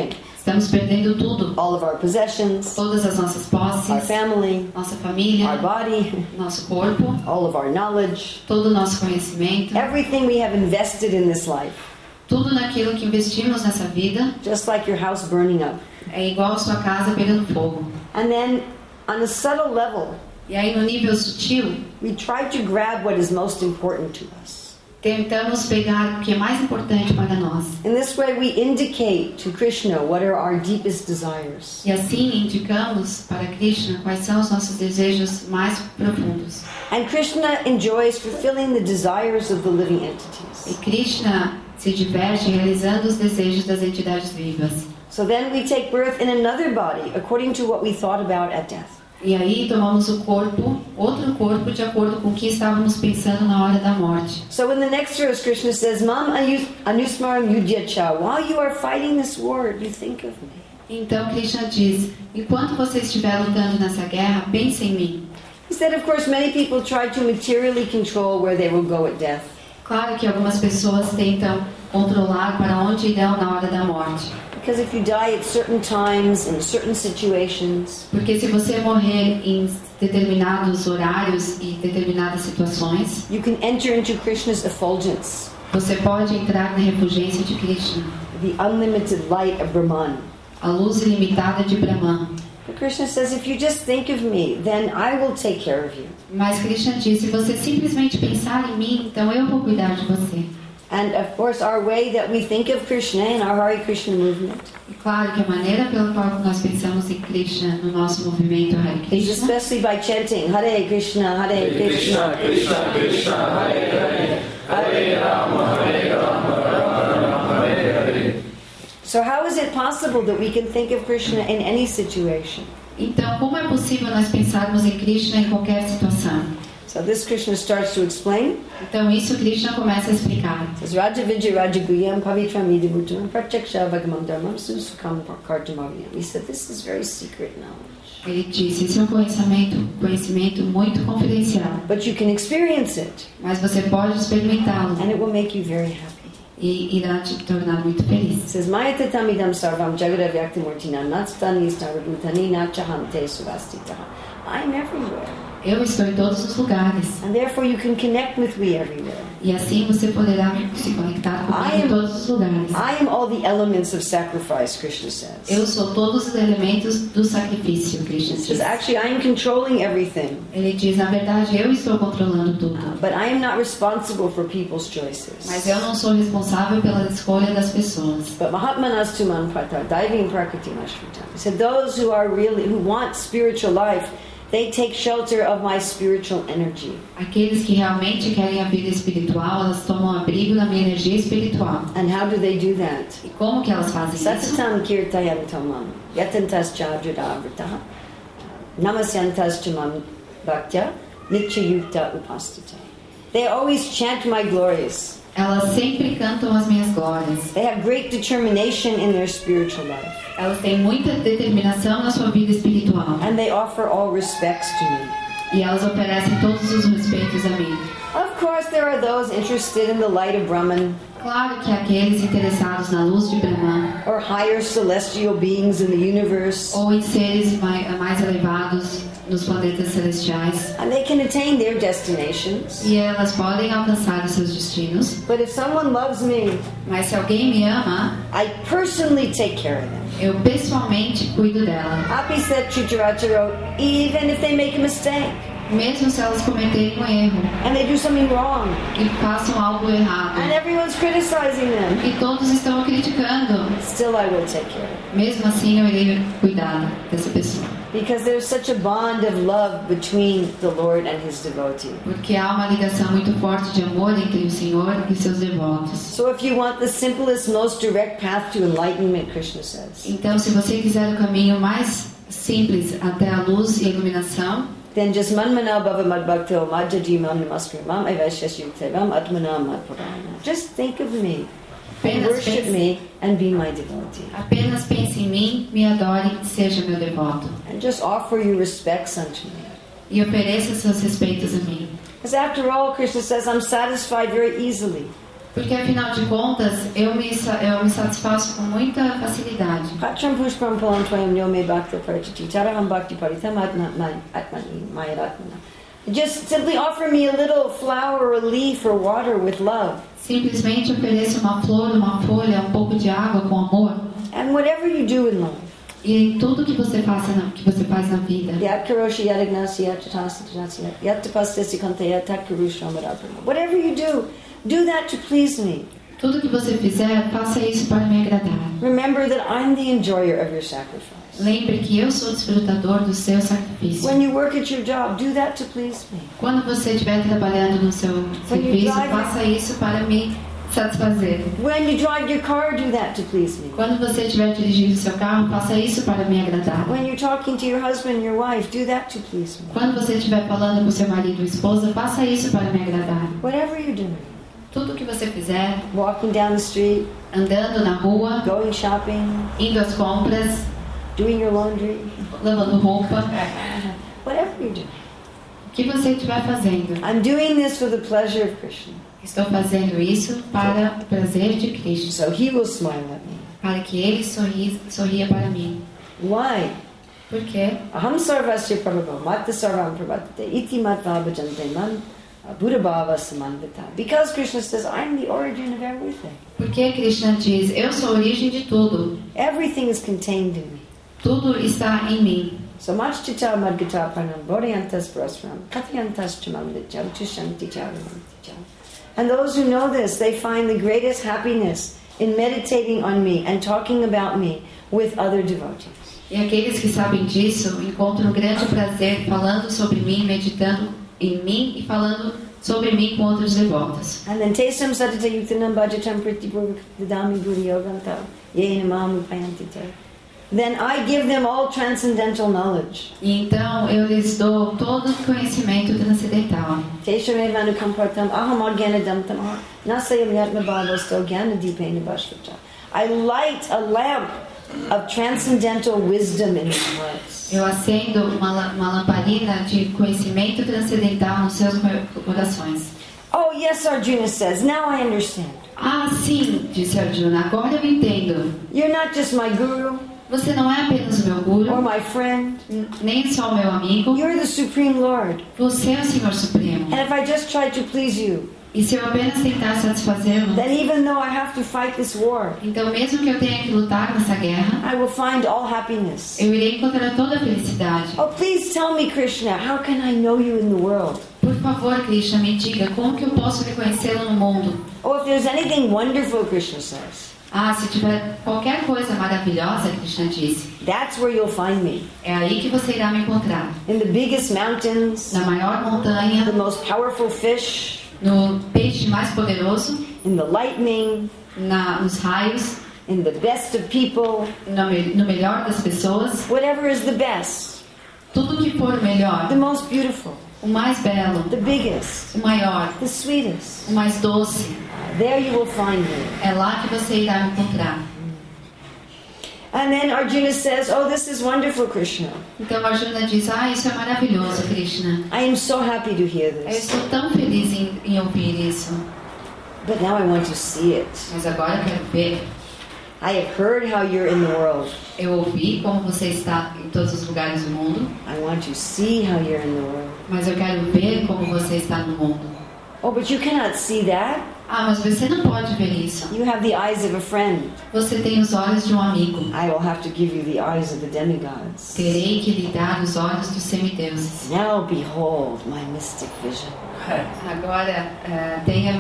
Estamos perdendo tudo. all of our possessions, Todas as nossas our posses, family, nossa our família, body, nosso corpo, all of our knowledge, todo o nosso conhecimento, everything we have invested in this life, tudo naquilo que investimos nessa vida, just like your house burning up. é igual a sua casa pegando fogo. And then, on a subtle level, E aí, no nível sutil, we try to grab what is most important to us. tentamos pegar o que é mais importante para nós. In this way, we indicate to Krishna what are our deepest desires. E assim indicamos para Krishna quais são os nossos desejos mais profundos. And Krishna enjoys fulfilling the desires of the living E entities. Krishna se diverte realizando os desejos das entidades vivas. So then we take birth in another body according to what we thought about at death. E aí tomamos o corpo, outro corpo, de acordo com o que estávamos pensando na hora da morte. So in the next verse, Krishna says, Mam anusmaram yudhyacha. While you are fighting this war, you think of me. Então Krishna diz, enquanto você estiver lutando nessa guerra, pense em mim. He said, of course, many people try to materially control where they will go at death. Claro que algumas pessoas tentam controlar para onde irão na hora da morte. Because if you die at certain times, in certain situations, Porque se você morrer em determinados horários e determinadas situações, you can enter into Krishna's effulgence, você pode entrar na refulgência de Krishna, the unlimited light of Brahman. a luz ilimitada de Brahman. But Krishna says, if you just think of me, then I will take care of you. Mas Krishna diz, se você simplesmente pensar em mim, então eu vou cuidar de você. And of course, our way that we think of Krishna in our Hare Krishna movement E claro que a maneira pela qual nós pensamos em Krishna no nosso movimento Hare is Krishna, especially by chanting Hare Krishna, Hare Krishna. Krishna Krishna Hare Hare Hare Rama Hare Rama Rama Rama Hare Hare. So how is it possible that we can think of Krishna in any situation? então como é possível nós pensarmos em Krishna em qualquer situação? So this Krishna starts to explain. Então isso Krishna começa a explicar. It says, Raja Vijay Raja Guyam Pavitram Idibhutam Pratyaksha Vagamam Dharmam Susukam Kartamavyam. He said, this is very secret knowledge. Ele disse, esse é um conhecimento muito confidencial, But you can experience it, mas você pode experimentá-lo and it will make you very happy. e irá te tornar muito feliz. It says, Mayatatamidam Sarvam Jagadavyaktimurtina Natstani Starabhutani Nachahante Suvastitaha. I'm everywhere. Eu estou em todos os lugares. And therefore you can connect with me everywhere. E assim você poderá se conectar comigo em todos os lugares. I am all the elements of sacrifice, Krishna says. Eu sou todos os elementos do sacrifício, Krishna He diz. says, actually, I am controlling everything. Ele diz, na verdade, eu estou controlando tudo. But I am not responsible for people's choices. Mas eu não sou responsável pela escolha das pessoas. But Mahatmanas tuman pata diving prakriti mashrutam. He said, those who want spiritual life, they take shelter of my spiritual energy. Aqueles que realmente querem a vida espiritual, elas tomam abrigo da minha energia espiritual. And how do they do that? E como que elas fazem isso? Satatam kirtayantamam yatantas chadradavritah namasyantas chamam bhaktya nityayukta upastite. They always chant my glories. Elas sempre cantam as minhas glórias. They have great determination in their spiritual life. Elas têm muita determinação na sua vida espiritual. And they offer all respects to me. E elas oferecem todos os respeitos a mim. Of course, there are those interested in the light of Brahman, Claro que aqueles interessados na luz de Brahman, or higher celestial beings in the universe, ou em seres mais elevados nos planetas celestiais, and they can attain their destinations. e elas podem alcançar os seus destinos. But if someone loves me, Mas se alguém me ama, I personally take care of them. eu pessoalmente cuido dela. Api said Chitarata wrote, even if they make a mistake Mesmo se elas cometerem um erro and they do something wrong, e façam algo errado, and everyone's criticizing them, e todos estão a criticando, still I will take care of them. mesmo assim eu irei cuidar dessa pessoa. Because there's such a bond of love between the Lord and His devotee. Porque há uma ligação muito forte de amor entre o Senhor e seus devotos. So if you want the simplest, most direct path to enlightenment, Krishna says, Então, se você quiser o caminho mais simples até a luz e a iluminação, then just manmana bhava madbhakto madhyajimam namaskaramam evashyashyuktevam atmanam madpurana. Just think of me, and worship me, and be my devotee. apenas pense em mim, me adore e seja meu devoto. And just offer your respects unto me. E ofereça seus respeitos a mim. Because after all, Krishna says, I'm satisfied very easily. Porque afinal de contas, eu me satisfaço com muita facilidade. Patram pushpam palam tvayam yo me bhakta parachati taraham bhakti paritam atmani mayaratmana. Just simply offer me a little flower or leaf or water with love. Simplesmente ofereça uma flor, uma folha, um pouco de água com amor. And whatever you do in life. E em tudo que você faz na vida. Whatever you do that to please me. Tudo que você fizer, faça isso para me agradar. Remember that I'm the enjoyer of your sacrifice. Lembre que eu sou desfrutador do seu sacrifício. When you work at your job, do that to please me. Quando você estiver trabalhando no seu serviço, faça isso para me satisfazer. When you drive your car, do that to please me. Quando você estiver dirigindo seu carro, faça isso para me agradar. When you're talking to your husband, your wife, do that to please me. Quando você estiver falando com seu marido ou esposa, faça isso para me agradar. Whatever you're doing. Tudo que você fizer, walking down the street, andando na rua, going shopping, indo às compras, doing your laundry, lavando roupa, whatever you're doing. O que você estiver fazendo. I'm doing this for the pleasure of Krishna. Estou fazendo isso para o prazer de Krishna. So he will smile at me. Para que ele sorria para mim. Why? Por quê? Aham sarvasya prabhava matta sarvam prabhatate iti matva bhajante man buddha bhava samanvita. Because Krishna says, I'm the origin of everything. Porque Krishna diz, eu sou a origem de tudo. Everything is contained in me. Tudo está em mim. So much chita madgata panam bodhayantas prasram katyantas chamam vidyam tushanti charamanti cham. And those who know this, they find the greatest happiness in meditating on me and talking about me with other devotees. E aqueles que sabem disso encontram grande prazer falando sobre mim, meditando em mim e falando sobre mim com outros devotos. And then tesam satita yuktanam bhajatam pritipurvak dadami bhuri yogantam yena mamu payantite. Then I give them all transcendental knowledge. E então eu lhes dou todo o conhecimento transcendental. Tesam evanu kampartam aham agyanadam tamah nasayam yatma bhavasto gyanadipena bhashvata. I light a lamp of transcendental wisdom in their hearts. Eu acendo uma lamparina de conhecimento transcendental nos seus corações. Oh yes, Arjuna says, now I understand. Ah, sim, disse Arjuna, agora eu entendo. You're not just my guru. Você não é apenas o meu guru, or my friend, nem só o meu amigo. You're the Supreme Lord. Você é o Senhor Supremo. And if I just try to please you, e se eu apenas tentar satisfazê-lo, then even though I have to fight this war, então mesmo que eu tenha que lutar nessa guerra, I will find all happiness. Eu irei encontrar toda a felicidade. Oh, please tell me, Krishna, how can I know you in the world? Por favor, Krishna, me diga como que eu posso reconhecê-lo no mundo. Oh, if there's anything wonderful, Krishna says. Ah, se tiver qualquer coisa maravilhosa, Krishna disse. That's where you'll find me. É aí que você irá me encontrar. In the biggest mountains. Na maior montanha. The most powerful fish. No peixe mais poderoso. In the lightning. Nos raios. In the best of people. No melhor das pessoas. Whatever is the best. Tudo que for melhor. The most beautiful. O mais belo. The biggest. O maior. The sweetest. O mais doce. There you will find me. É lá que você irá me encontrar. And then Arjuna says, oh, this is wonderful, Krishna. Então Arjuna diz, isso é maravilhoso, Krishna. I am so happy to hear this. Eu estou tão feliz em ouvir isso. But now I want to see it. Mas agora eu quero ver. I have heard how you're in the world. Eu ouvi como você está em todos os lugares do mundo. I want to see how you're in the world. Mas eu quero ver como você está no mundo. Oh, but you cannot see that. Ah, mas você não pode ver isso. You have the eyes of a friend. Você tem os olhos de um amigo. I will have to give you the eyes of the demigods. Terei que lhe dar os olhos dos semideuses. Now behold my mystic vision. Agora tenha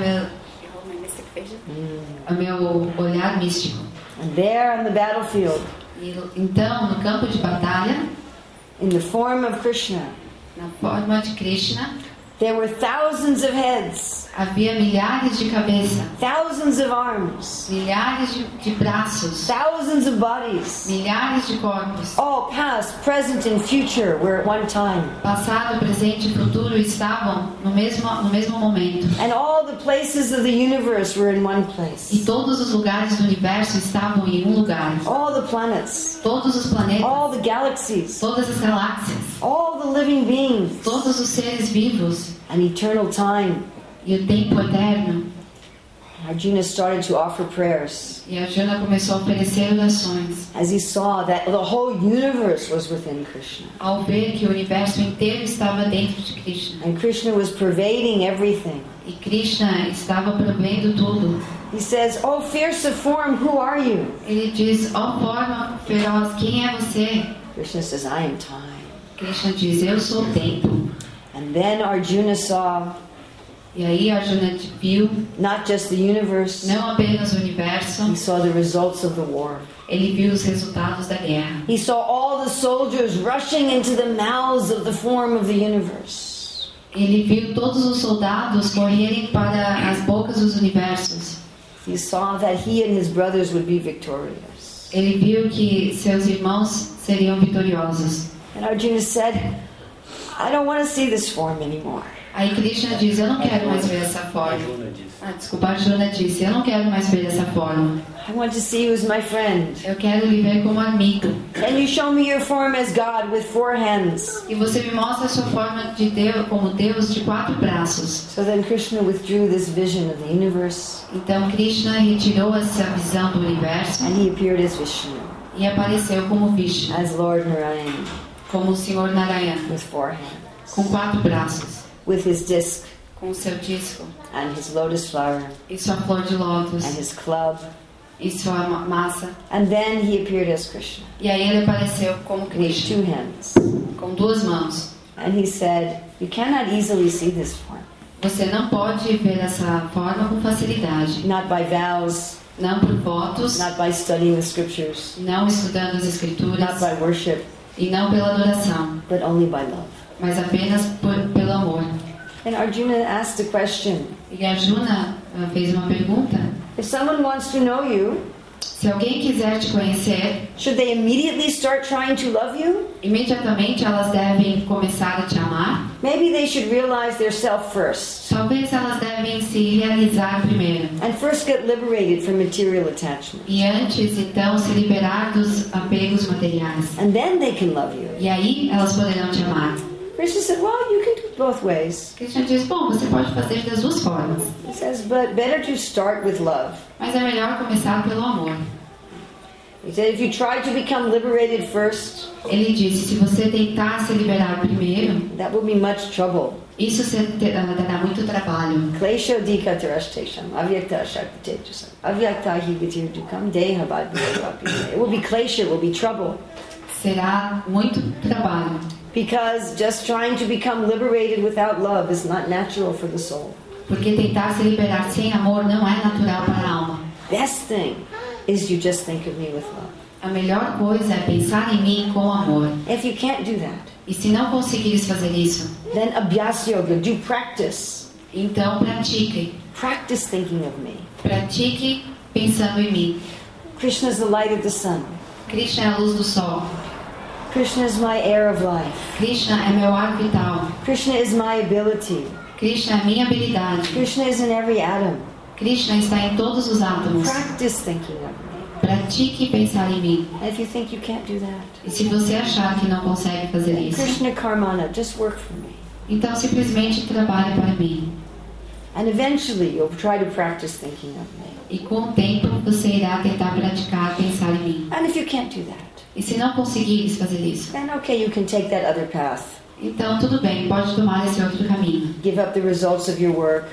o meu olhar místico. And there on the battlefield. E, então, no campo de batalha, in the form of Krishna, na forma de Krishna, there were thousands of heads. Havia milhares de cabeças. Thousands of arms. Milhares de braços. Thousands of bodies. Milhares de corpos. All past, present and future were at one time. Passado, presente e futuro estavam no mesmo momento. And all the places of the universe were in one place. E todos os lugares do universo estavam em um lugar. All the planets. Todos os planetas. All the galaxies. Todas as galáxias. All the living beings. Todos os seres vivos. An eternal time. E o tempo eterno. Arjuna started to offer prayers E Arjuna começou a oferecer orações as he saw that the whole universe was within Krishna. ao ver que o universo inteiro estava dentro de Krishna. And Krishna was pervading everything. E Krishna estava provendo tudo. He says, "Oh, fierce of form, who are you?" Ele diz, ó forma feroz, quem é você? Krishna says, "I am time." Krishna diz, eu sou o tempo. And then Arjuna saw E aí Arjuna viu not just the universe, não apenas o universo, he saw the results of the war. ele viu os resultados da guerra. He saw all the soldiers rushing into the mouths of the form of the universe. Ele viu todos os soldados correrem para as bocas dos universos. He saw that he and his brothers would be victorious. Ele viu que seus irmãos seriam vitoriosos. And Arjuna said, "I don't want to see this form anymore. Aí Krishna diz, eu não quero mais ver essa forma. Desculpa, Arjuna disse, eu não quero mais ver essa forma. I want to see you as my friend. Eu quero lhe ver como amigo. Can you show me your form as God with 4 hands?" E você me mostra a sua forma de Deus, como Deus de 4 braços. So then Krishna withdrew this vision of the universe Então Krishna retirou essa visão do universo and he appeared as Vishnu, e apareceu como Vishnu, as Lord Narayan, como o Senhor Narayana, with 4 hands, com 4 braços, with his disc com o seu disco and his lotus flower e sua flor de lótus and his club. e sua massa. And then he appeared as Krishna E aí ele apareceu como with Krishna, 2 hands. com 2 mãos. And he said, "You cannot easily see this form, Você não pode ver essa forma com facilidade. not by vows, Não por votos, not by studying the scriptures, não estudando as not escrituras by worship, e não pela adoração, but only by love." mas apenas pelo amor. And Arjuna asked a question. E Arjuna fez uma pergunta. If someone wants to know you, Se alguém quiser te conhecer, should they immediately start trying to love you? imediatamente elas devem começar a te amar. Maybe they should realize their self first Talvez elas devem se realizar primeiro. and first get liberated from material attachment. E antes, então, se liberar dos apegos materiais. And then they can love you. E aí elas poderão te amar. Krishna said, "Well, you can do it both ways." Krishna diz, bom, você pode fazer das 2 formas. He says, "But better to start with love." Mas é melhor começar pelo amor. He said, "If you try to become liberated first, Ele disse, se você tentar se liberar primeiro, that will be much trouble." isso dará muito trabalho. Klesho dika tarashtesham, avyakta shaktatejasam, avyakta higatirjukam, deha vadhyakapite. It will be klesha, it will be trouble. Será muito trabalho. Because just trying to become liberated without love is not natural for the soul. Porque tentar se liberar sem amor não é natural para a alma. Best thing is you just think of me with love. A melhor coisa é pensar em mim com amor. If you can't do that, E se não conseguires fazer isso, then abhyas yoga, do practice. então pratique. Practice thinking of me. Pratique pensando em mim. Krishna is the light of the sun. Krishna é a luz do sol. Krishna is my air of life. Krishna é meu ar vital. Krishna is my ability. Krishna é minha habilidade. Krishna is in every atom. Krishna está em todos os átomos. Practice thinking of me. Pratique pensar em mim. And if you think you can't do that, E se você achar que não consegue fazer isso, Krishna Karmana, just work for me. então simplesmente trabalhe para mim. And eventually you'll try to practice thinking of me. E com o tempo você irá tentar praticar pensar em mim. And if you can't do that, E se não conseguires fazer isso, then okay, you can take that other path. então tudo bem, pode tomar esse outro caminho. Give up the results of your work.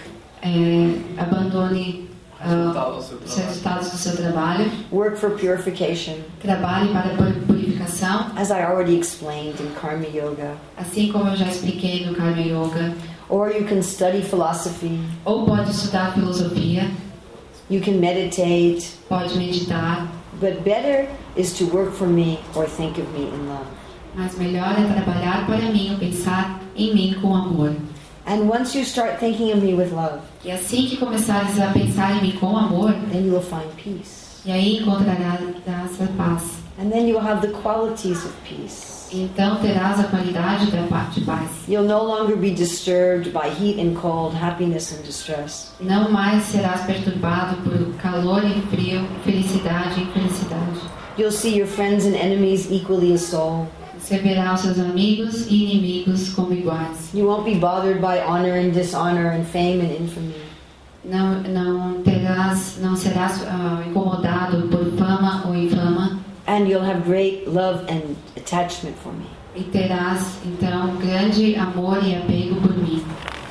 Abandone os resultados do seu trabalho. Work for purification. Trabalhe para a purificação, As I already explained in Karma Yoga. assim como eu já expliquei no Karma Yoga. Or you can study philosophy. Ou pode estudar filosofia, You can meditate. pode meditar, But better is to work for me or think of me in love. mas melhor é trabalhar para mim ou pensar em mim com amor. And once you start thinking of me with love, E assim que começares a pensar em mim com amor, then you will find peace. e aí encontrarás a paz. And then you will have the qualities of peace. Então terás a qualidade da paz. You'll no longer be disturbed by heat and cold, happiness and distress. Não mais serás perturbado por calor e frio, felicidade e infelicidade. You'll see your friends and enemies equally as soul. Você verá os seus amigos e inimigos como iguais. You won't be bothered by honor and dishonor and fame and infamy. Não não serás incomodado por fama ou infama. And you'll have great love and attachment for me. E terás, então, grande amor e apego por mim.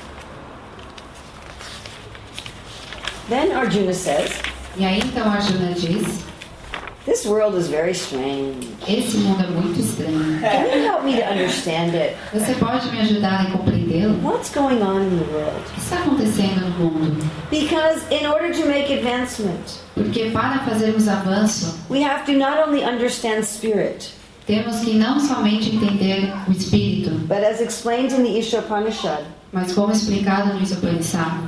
Then Arjuna says, E aí, então, Arjuna diz, this world is very strange. esse mundo é muito estranho. Can you help me to understand it? Você pode me ajudar a compreendê-lo? What's going on in the world? O que está acontecendo no mundo? Because in order to make advancement, Porque para fazermos avanço, we have to not only understand spirit, temos que não somente entender o espírito, but as explained in the Ishopanishad, mas como explicado no Upanishad,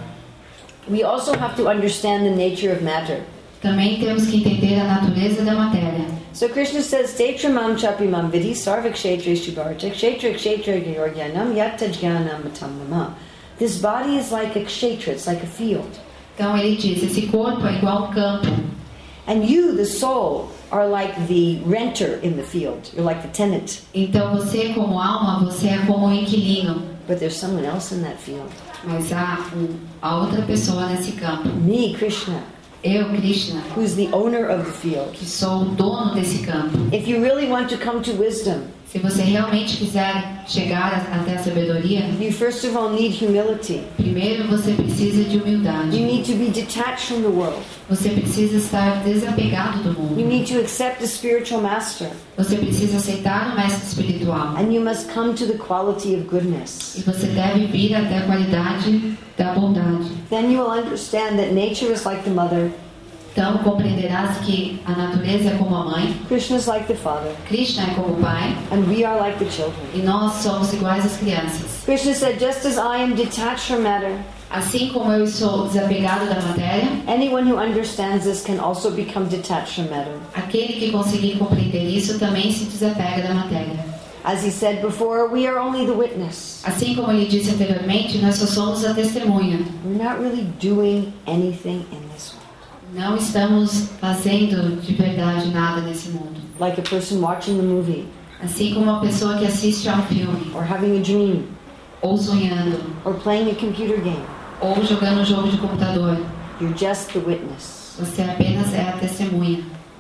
we also have to understand the nature of matter. também temos que entender a natureza da matéria. So Krishna says, Tetramam chapimam vidhi sarvakshetreshu bharata kshetra kshetra gyorgyanam yatta jnanam matam nama. This body is like a kshetra, it's like a field. Então ele diz, esse corpo é igual um campo. And you, the soul, are like the renter in the field. You're like the tenant. Então você como alma, você é como um inquilino. But there's someone else in that field. Mas há outra pessoa nesse campo. Me, Krishna, Eu, Krishna, who's the owner of the field. que sou o dono desse campo. If you really want to come to wisdom, Se você realmente quiser chegar até a sabedoria, you first of all need humility. primeiro você precisa de You humildade. need to be detached from the world. Você precisa estar desapegado do You mundo. need to accept the spiritual master. Você precisa aceitar o mestre espiritual. And you must come to the quality of goodness. E você deve vir até a qualidade da bondade. Then you will understand that nature is like the mother, Então compreenderás que a natureza é como a mãe, Krishna is like the father, Krishna é como o pai, and we are like the children. e nós somos iguais às crianças. Krishna said, just as I am detached from matter, Assim como eu sou desapegado da matéria, anyone who understands this can also become detached from matter. aquele que conseguir compreender isso também se desapega da matéria. As he said before, we are only the witness. Assim como ele disse anteriormente, nós só somos a testemunha. We're not really doing anything in this world. Não estamos fazendo de verdade nada nesse mundo. Like a person watching the movie, Assim como uma pessoa que assiste a um filme, or having a dream, ou sonhando, or playing a computer game. ou jogando um jogo de computador. You're just the witness. Você apenas é a testemunha.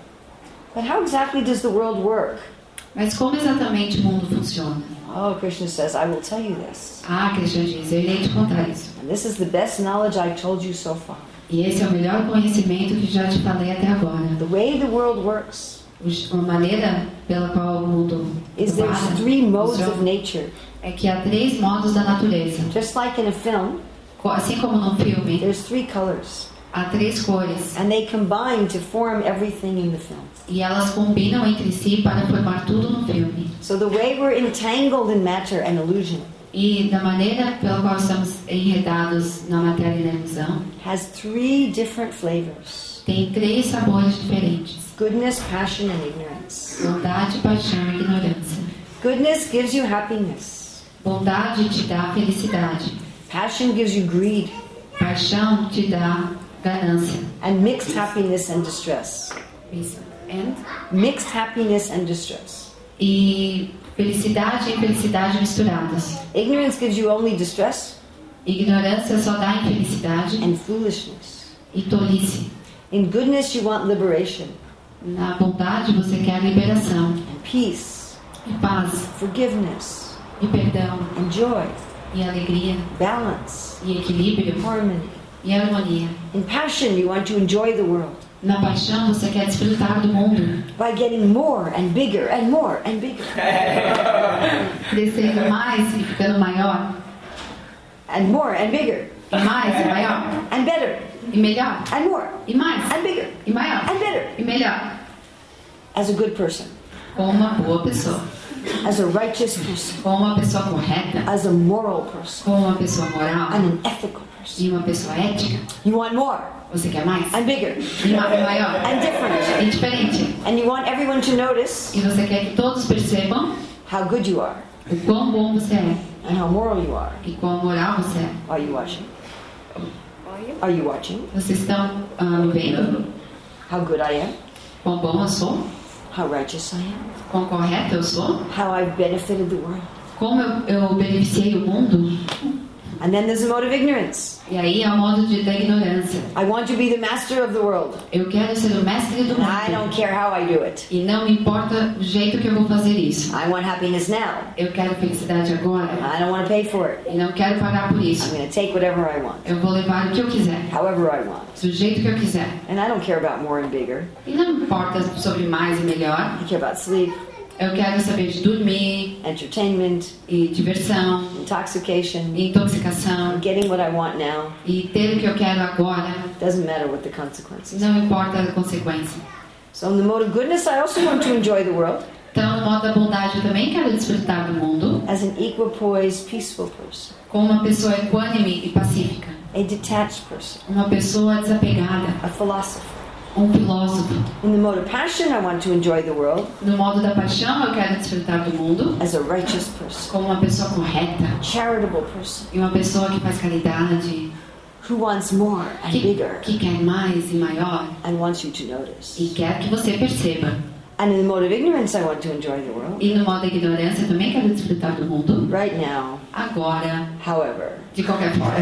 But how exactly does the world work? Mas como exatamente o mundo funciona? Oh, Krishna says, I will tell you this. Ah, Krishna diz, eu irei te contar isso. And this is the best knowledge I've told you so far. E esse é o melhor conhecimento que já te falei até agora. The way the world works A maneira pela qual o mundo is there's trabalha, 3 modes funciona, of nature. é que há 3 modos da natureza. Just like in a film, Assim como no filme, there's 3 colors. há 3 cores. And they combine to form everything in the film. E elas combinam entre si para formar tudo no filme. So the way we're entangled in matter and illusion E da maneira pela qual estamos enredados na matéria e na ilusão, has 3 different flavors. tem 3 sabores diferentes: Goodness, passion, and ignorance. bondade, paixão e ignorância. Goodness gives you happiness. Bondade te dá felicidade. Passion gives you greed. Paixão te dá ganância. And mixed happiness and distress. Isso. And? Mixed happiness and distress. E felicidade e infelicidade misturadas. Ignorance gives you only distress Ignorância só dá infelicidade and foolishness. e tolice. In goodness you want liberation Na bondade você quer liberação and peace, e paz forgiveness e perdão and joy, e alegria balance, e equilíbrio harmony. e harmonia. In passion you want to enjoy the world Na paixão você quer desfrutar do mundo, by getting more and bigger and more and bigger crescendo mais e ficando maior, and more and bigger e mais e maior, and better e melhor, and more e mais, and bigger e maior, and better. e melhor. As a good person, Com uma boa pessoa, as a righteous person, com uma pessoa correta, as a moral person, com uma pessoa moral and an ethical person. e uma pessoa ética. You want more Você quer mais? and bigger E maior, and different. e diferente. And you want everyone to notice E você quer que todos percebam how good you are o quão bom você é and how moral you are. e quão moral você é. Are you watching? Are you watching? Vocês estão me vendo? How good I am? Quão bom eu sou? How righteous I am? Quão correto eu sou? How I've benefited the world? Como eu beneficiei o mundo? And then there's a mode of ignorance. E aí é o modo da ignorância. I want to be the master of the world. Eu quero ser o mestre do And I mundo. don't care how I do it. E não me importa o jeito que eu vou fazer isso. I want happiness now. Eu quero felicidade agora. I don't want to pay for it. E não quero pagar por I'm isso. going to take whatever I want, Eu vou levar o que eu quiser. however I want. Do jeito que eu quiser. And I don't care about more and bigger. E não me importa sobre mais e melhor. I care about sleep, Eu quero saber de dormir, entertainment, e diversão, intoxication, e intoxicação, getting what I want now. e ter o que eu quero agora. Doesn't matter what the consequences. Não importa a consequência. So in the mode of goodness, I also want to enjoy the world Então, no modo da bondade, eu também quero desfrutar do mundo as an equipoised, peaceful person, como uma pessoa equânime e pacífica. a detached person, Uma pessoa desapegada, a philosopher. filósofo. In the mode of passion, I want to enjoy the world No modo da paixão, eu quero desfrutar do mundo as a righteous person, como uma pessoa correta charitable person, e uma pessoa que faz caridade, who wants more and bigger que quer mais e maior and wants you to notice. e quer que você perceba. And in the mode of ignorance, I want to enjoy the world E no modo da ignorância, eu também quero desfrutar do mundo right now, agora, however. de qualquer forma.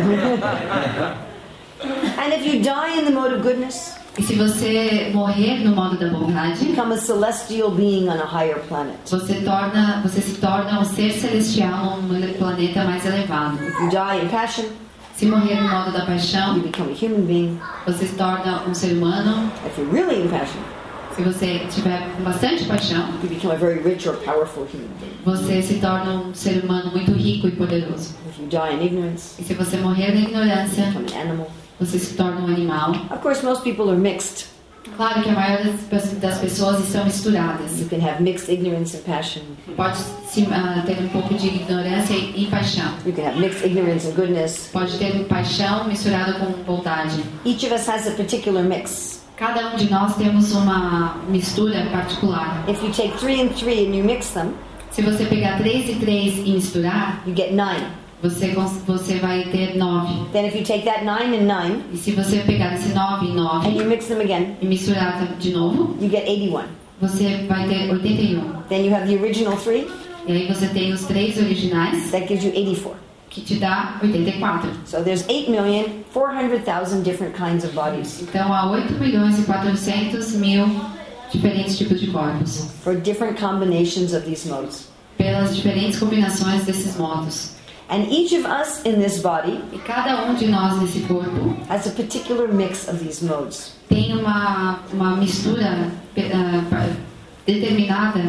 And if you die in the mode of goodness, E se você morrer no modo da bondade, become a celestial being on a higher planet. você se torna um ser celestial num planeta mais elevado. If you die in passion, Se morrer no modo da you paixão, become a human being. você se torna um ser humano. If you're really in passion, Se você tiver com bastante paixão, you become a very rich or powerful human being. você se torna um ser humano muito rico e poderoso. If you die in ignorance, E se você morrer na ignorância, you become an animal. você se torna um animal. Of course, most people are mixed. Claro que a maioria das pessoas estão misturadas. You can have mixed ignorance and passion. Pode ter um pouco de ignorância e paixão. You can have mixed ignorance and goodness. Pode ter paixão misturado com bondade. Each of us has a particular mix. Cada um de nós temos uma mistura particular. If you take 3 and 3 and you mix them, Se você pegar 3 e 3 e misturar, you get 9. você vai ter 9. Then if you take that 9 and 9 E se você pegar esse 9 e and 9 you mix them again, e misturar de novo, you get 81. você vai ter 81. Then you have the original 3, E aí você tem os 3 originais, that gives you 84. que te dá 84. So there's 8,400,000 different kinds of bodies Então há 8.400.000 diferentes tipos de corpos, for different combinations of these modes. pelas diferentes combinações desses modos. And each of us in this body E cada um de nós nesse corpo has a particular mix of these modes. tem uma mistura determinada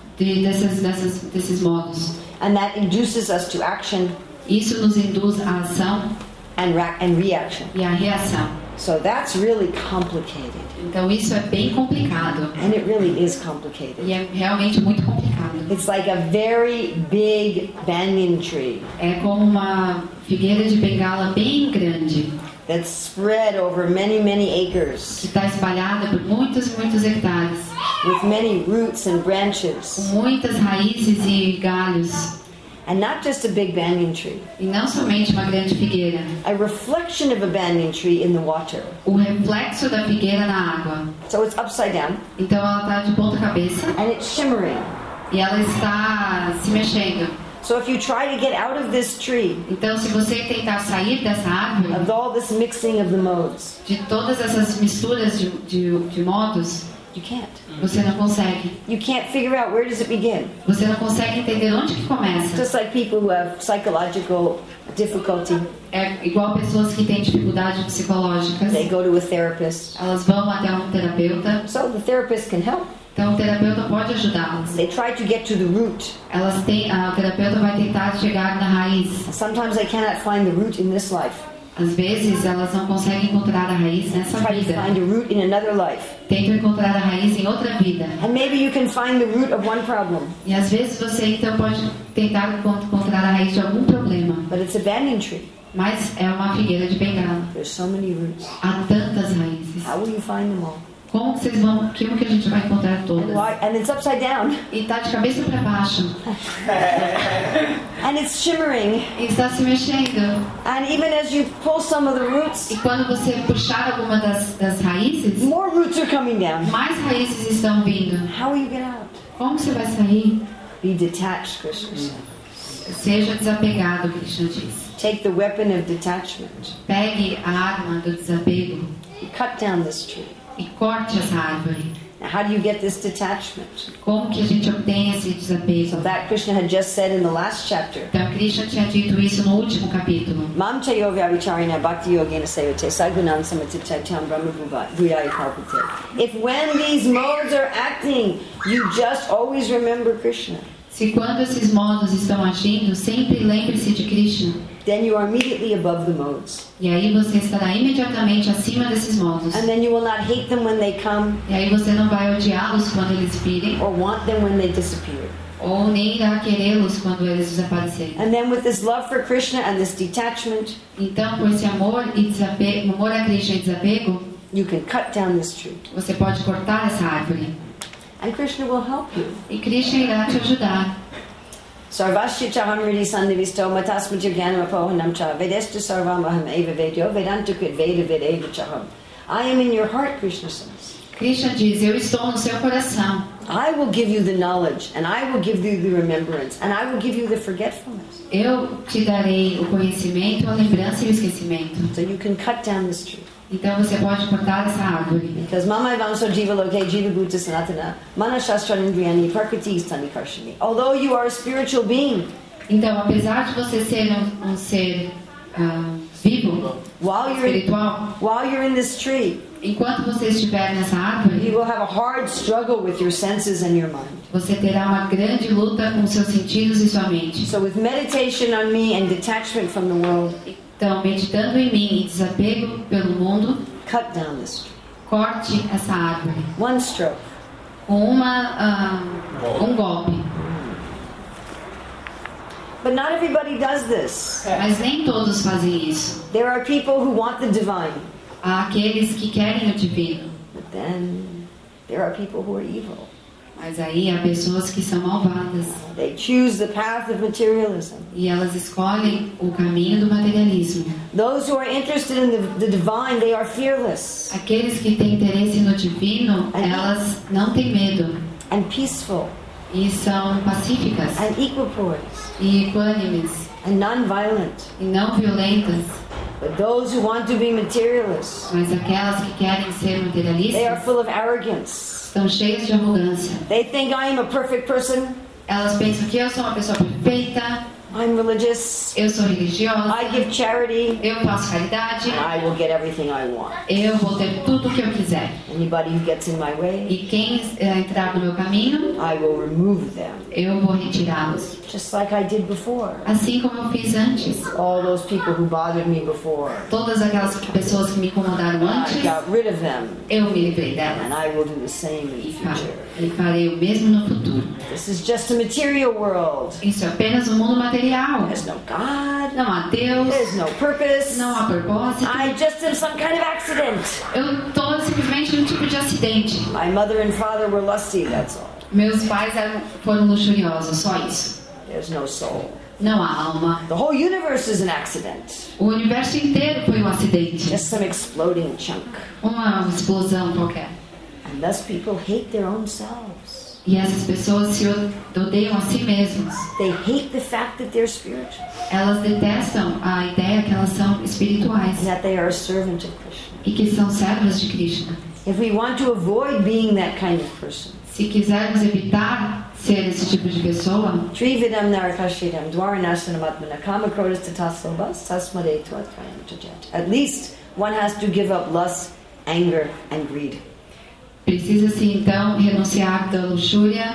desses modos. And that induces us to action Isso nos induz à ação and reaction. e à reação. So that's really complicated. Então isso é bem complicado. And it really is complicated. E é realmente muito complicado. It's like a very big banyan tree É como uma figueira de bengala bem grande, that's spread over many, many que acres está espalhada por muitos e muitos hectares, with many roots and com branches. muitas raízes e galhos. And not just a big banyan tree, E não somente uma grande figueira, a reflection of a banyan tree in the water. o reflexo da figueira na água. So it's upside down Então ela está de ponta cabeça and it's shimmering. e ela está se mexendo. So if you try to get out of this tree, Então se você tentar sair dessa árvore, of all this mixing of the modes, de todas essas misturas de modos, you can't. você não consegue. You can't figure out where does it begin. Você não consegue entender onde que começa. Just like people who have psychological difficulty, É igual pessoas que têm dificuldades psicológicas. they go to a therapist. Elas vão até um terapeuta. So the therapist can help. Então o terapeuta pode ajudá-las. They try to get to the root. O terapeuta vai tentar chegar na raiz. Sometimes they cannot find the root in this life. Às vezes elas não conseguem encontrar a raiz nessa Try to vida. find a root in another life. Tentam encontrar a raiz em outra vida. And maybe you can find the root of one problem, E às vezes você então pode tentar encontrar a raiz de algum problema. but it's a banyan tree. Mas é uma figueira de bengala. There's so many roots. Há tantas raízes. How will you find them all? Como que como que a gente vai encontrar And todas? why? And it's upside down. E tá de cabeça para baixo. And it's shimmering. E está se mexendo. And even as you pull some of the roots, E quando você puxar alguma das raízes, more roots are coming down. mais raízes estão vindo. How will you get out? Como você vai sair? Be detached, Krishna said. Seja desapegado, Krishna diz. Take the weapon of detachment. Pegue a arma do desapego Cut down this tree. e corte essa árvore. Now, how do you get this detachment? Como que a gente obtém esse desapego? So that Krishna had just said in the last chapter. Então, Krishna tinha dito isso no último capítulo. Mam chayoga vicharina bhakti yogena sevate sagunan samatitatyam brahma bhuyaya kalpate. If when these modes are acting, you just always remember Krishna, Se quando esses modos estão agindo, sempre lembre-se de Krishna. then you are immediately above the modes. E aí você estará imediatamente acima desses modos. And then you will not hate them when they come E aí você não vai odiá-los quando eles virem, or want them when they disappear. ou nem irá querê-los quando eles desaparecerem. And then with this love for Krishna and this detachment, Então, com esse amor e desapego, amor a Krishna e desapego, you can cut down this tree. você pode cortar essa árvore. And Krishna will help you. E Krishna irá te ajudar. Sarvasya chaham ridi sannivisto matasmati jnanam apohanam cha vedestu sarvam aham eva vedyo vedantukrit veda vedeva chaham. I am in your heart, Krishna says. Krishna diz, eu estou no seu coração. I will give you the knowledge, and I will give you the remembrance, and I will give you the forgetfulness. Eu te darei o conhecimento, a lembrança e o esquecimento. So you can cut down this tree. Então você pode cortar essa árvore. Because mamai vamso jiva loke jiva bhuta sanatana mana shastra indriyani prakriti stani karshini. Although you are a spiritual being, Então, apesar de você ser um ser vivo, espiritual, while you're in this tree, enquanto você estiver nessa árvore, you will have a hard struggle with your senses and your mind. você terá uma grande luta com seus sentidos e sua mente. So with meditation on me and detachment from the world, Então, meditando em mim e desapego pelo mundo, cut down this tree. corte essa árvore One stroke. com um golpe. But not everybody does this. Mas nem todos fazem isso. There are people who want the divine, Há aqueles que querem o divino, but then there are people who are evil. mas aí há pessoas que são malvadas They choose the path of materialism. e elas escolhem o caminho do materialismo. Those who are interested in the divine, they are fearless Aqueles que têm interesse no divino, elas não têm medo and peaceful e são pacíficas and equipoise e equânimes and non-violent. e não violentas. But those who want to be materialists, Mas aquelas que querem ser they are materialistas full of arrogance. estão cheias de arrogância. They think I am a perfect person. Elas pensam que eu sou uma pessoa perfeita, I'm religious. eu sou religiosa, I give charity. eu faço caridade, And I will get everything I want. eu vou ter tudo o que eu quiser. Anybody who gets in my way, E quem entrar no meu caminho, I will remove them. eu vou retirá-los. Just like I did before. Assim como eu fiz antes. All those people who bothered me before, Todas aquelas pessoas que me incomodaram I antes, got rid of them. eu me livrei delas. And I will do the same in the future. E farei o mesmo no futuro. This is just a material world. Isso é apenas um mundo material. There's no God. Não há Deus, There's no purpose. não há propósito. I just am some kind of accident. Eu estou simplesmente num tipo de acidente. My mother and father were lusty, that's all. Meus pais foram luxuriosos, só isso. There's no soul. Não há alma. The whole universe is an accident. O universo inteiro foi um acidente. Just some exploding chunk. Uma explosão qualquer. And thus people hate their own selves. E essas pessoas se odeiam a si mesmas. They hate the fact that they're spiritual Elas detestam a ideia que elas são espirituais and that they are a servant of Krishna. e que são servas de Krishna. If we want to avoid being that kind of person, Se quisermos evitar ser esse tipo de pessoa, Trividam narakashidam dwaranasanam atmana kama krodas tataslobas tasmade tuatrayam tajat. At least one has to give up lust, anger, and greed. precisa-se então renunciar da luxúria,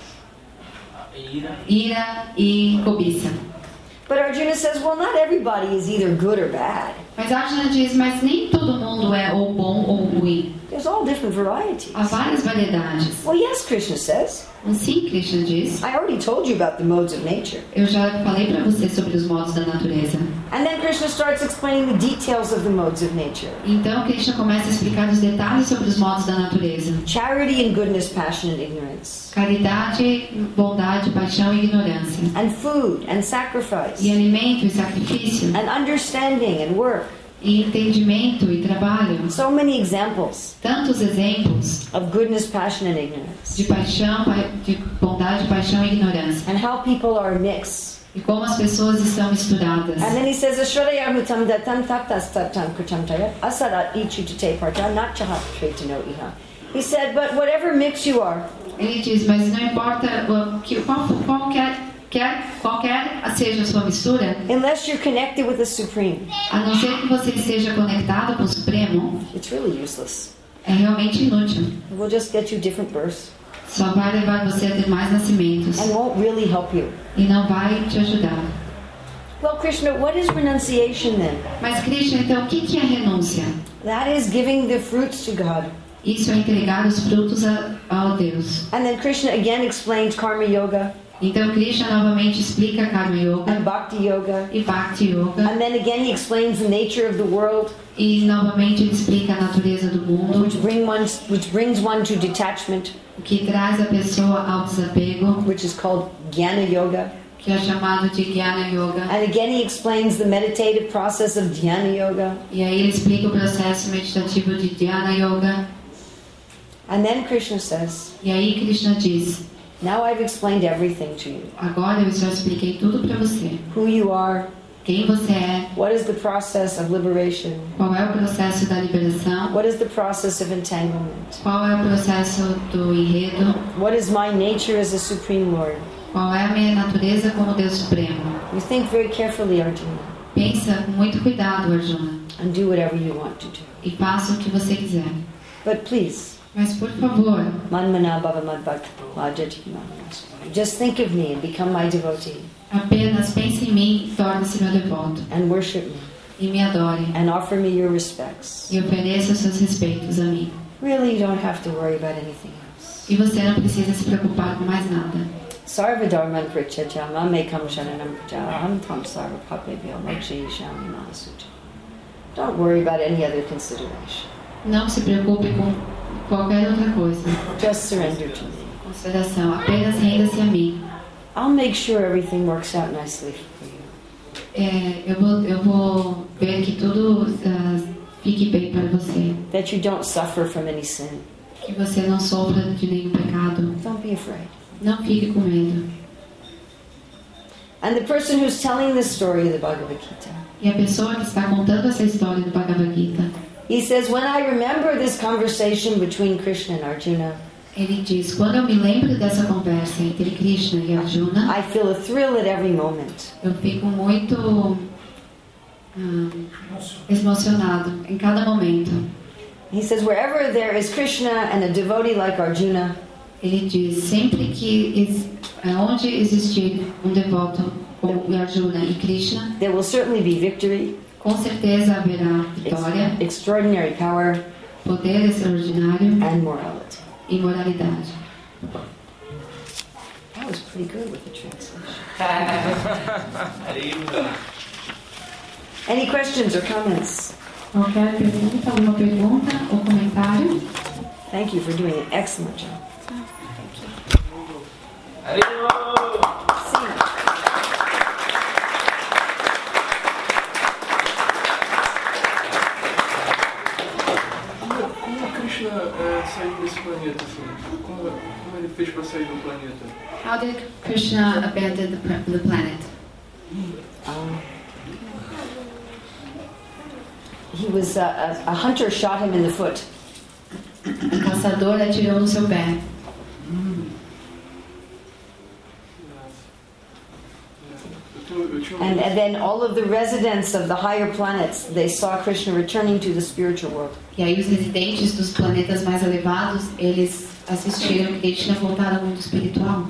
ira e cobiça. But Arjuna says, well, not everybody is either good or bad. Mas Arjuna diz, mas nem todo mundo é ou bom ou ruim. There's all different varieties. Há várias variedades. Well, yes, Krishna says. Sim, Krishna diz. I already told you about the modes of nature. Eu já falei para você sobre os modos da natureza. And then Krishna starts explaining the details of the modes of nature. Então Krishna começa a explicar os detalhes sobre os modos da natureza. Charity and goodness, passion and ignorance. Caridade, bondade, paixão e ignorância. And food and sacrifice. E alimento e sacrifício. And understanding and work. E entendimento e trabalho. So many examples Tantos exemplos of goodness, passion and ignorance. de paixão, de bondade, paixão e ignorância. And how people are mixed E como as pessoas estão misturadas. And then he says, "Ashrayahutam datam taptastam kutamtaya asarat ichute parta not chahat no iha." He said, "But whatever mix you are." Ele diz, mas não importa qualquer seja a sua mistura, Unless you're connected with the Supreme, a não ser que você esteja conectado com o Supremo, it's really useless. é realmente inútil. It will just get you different births Só vai levar você a ter mais nascimentos and won't really help you. e não vai te ajudar. Well, Krishna, what is renunciation then? Mas Krishna, então, o que é renúncia? That is giving the fruits to God. Isso é entregar os frutos ao Deus. And then Krishna again explains Karma Yoga Então Krishna novamente explica Karma Yoga and Bhakti Yoga. e Bhakti Yoga. And then again he explains the nature of the world, E novamente ele explica a natureza do mundo, which brings one to detachment, o que traz a pessoa ao desapego, which is called Jnana Yoga. que é chamado de Jnana Yoga. And again he explains the meditative process of Jnana Yoga. E aí ele explica o processo meditativo de Jnana Yoga. And then Krishna says, E aí Krishna diz, now I've explained everything to you. agora eu já expliquei tudo para você. Who you are, Quem você é, what is the process of liberation, qual é o processo da liberação, what is the process of entanglement, qual é o processo do enredo, what is my nature as a Supreme Lord. qual é a minha natureza como Deus Supremo. You think very carefully, Arjuna, Pensa com muito cuidado, Arjuna, and do whatever you want to do. e faça o que você quiser. But please, Mas por favor, Manmana Bhava Madbhakti Vajati Manmana. Just think of me and become my devotee apenas pense em mim e torne-se meu devoto. and worship me E me adore. and offer me your respects. E ofereça seus respeitos a mim. Really, you don't have to worry about anything else. E você não precisa se preocupar com mais nada. Sarvadharman Prachacha Mamekam Sharanam Prajaham Tam Sarva Papebhyo Mokshe Shami Mahasucha. Don't worry about any other consideration. Não se preocupe com qualquer outra coisa. Just surrender to me. Consideração, apenas renda-se a mim. I'll make sure everything works out nicely for you. Eu vou ver que tudo fique bem para você. That you don't suffer from any sin. Que você não sofra de nenhum pecado. Don't be afraid. Não fique com medo. And the person who's telling this story of the Bhagavad Gita, E a pessoa que está contando essa história do Bhagavad Gita, he says, when I remember this conversation between Krishna and Arjuna, ele diz, quando eu me lembro dessa conversa entre Krishna e Arjuna, I feel a thrill at every moment. eu fico muito emocionado em cada momento. He says, wherever there is Krishna and a devotee like Arjuna, Ele diz, sempre que onde existir um devoto como Arjuna e Krishna, there will certainly be victory, com certeza haverá vitória, extraordinary power, poder extraordinário and morality. e moralidade. That was pretty good with the translation. Any questions or comments? Qualquer pergunta, alguma pergunta ou comentário? Thank you for doing an excellent job. Como Krishna saiu desse planeta? Assim? Como ele fez para sair do planeta? How did Krishna abandon the planet? He was a hunter shot him in the foot. O caçador atirou no seu pé. And then all of the residents of the higher planets, they saw Krishna returning to the spiritual world. E aí os residentes dos planetas mais elevados, eles assistiram Krishna voltar ao mundo espiritual.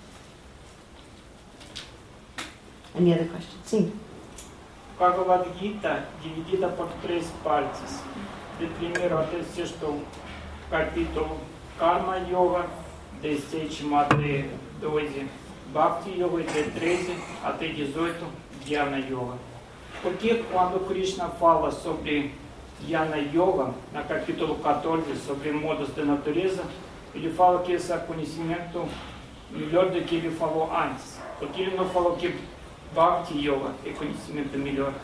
Any other questions? Sim. Bhagavad Gita dividida por 3 partes. De primeiro até sexto capítulo, Karma Yoga, de 7 até 12, Bhakti Yoga, de 13 até 18, Jnana Yoga. Porque quando Krishna fala sobre Jnana Yoga, no capítulo 14, sobre modos de natureza, ele fala que esse é conhecimento melhor do que ele falou antes. Porque ele não falou que Bhakti Yoga é conhecimento melhor.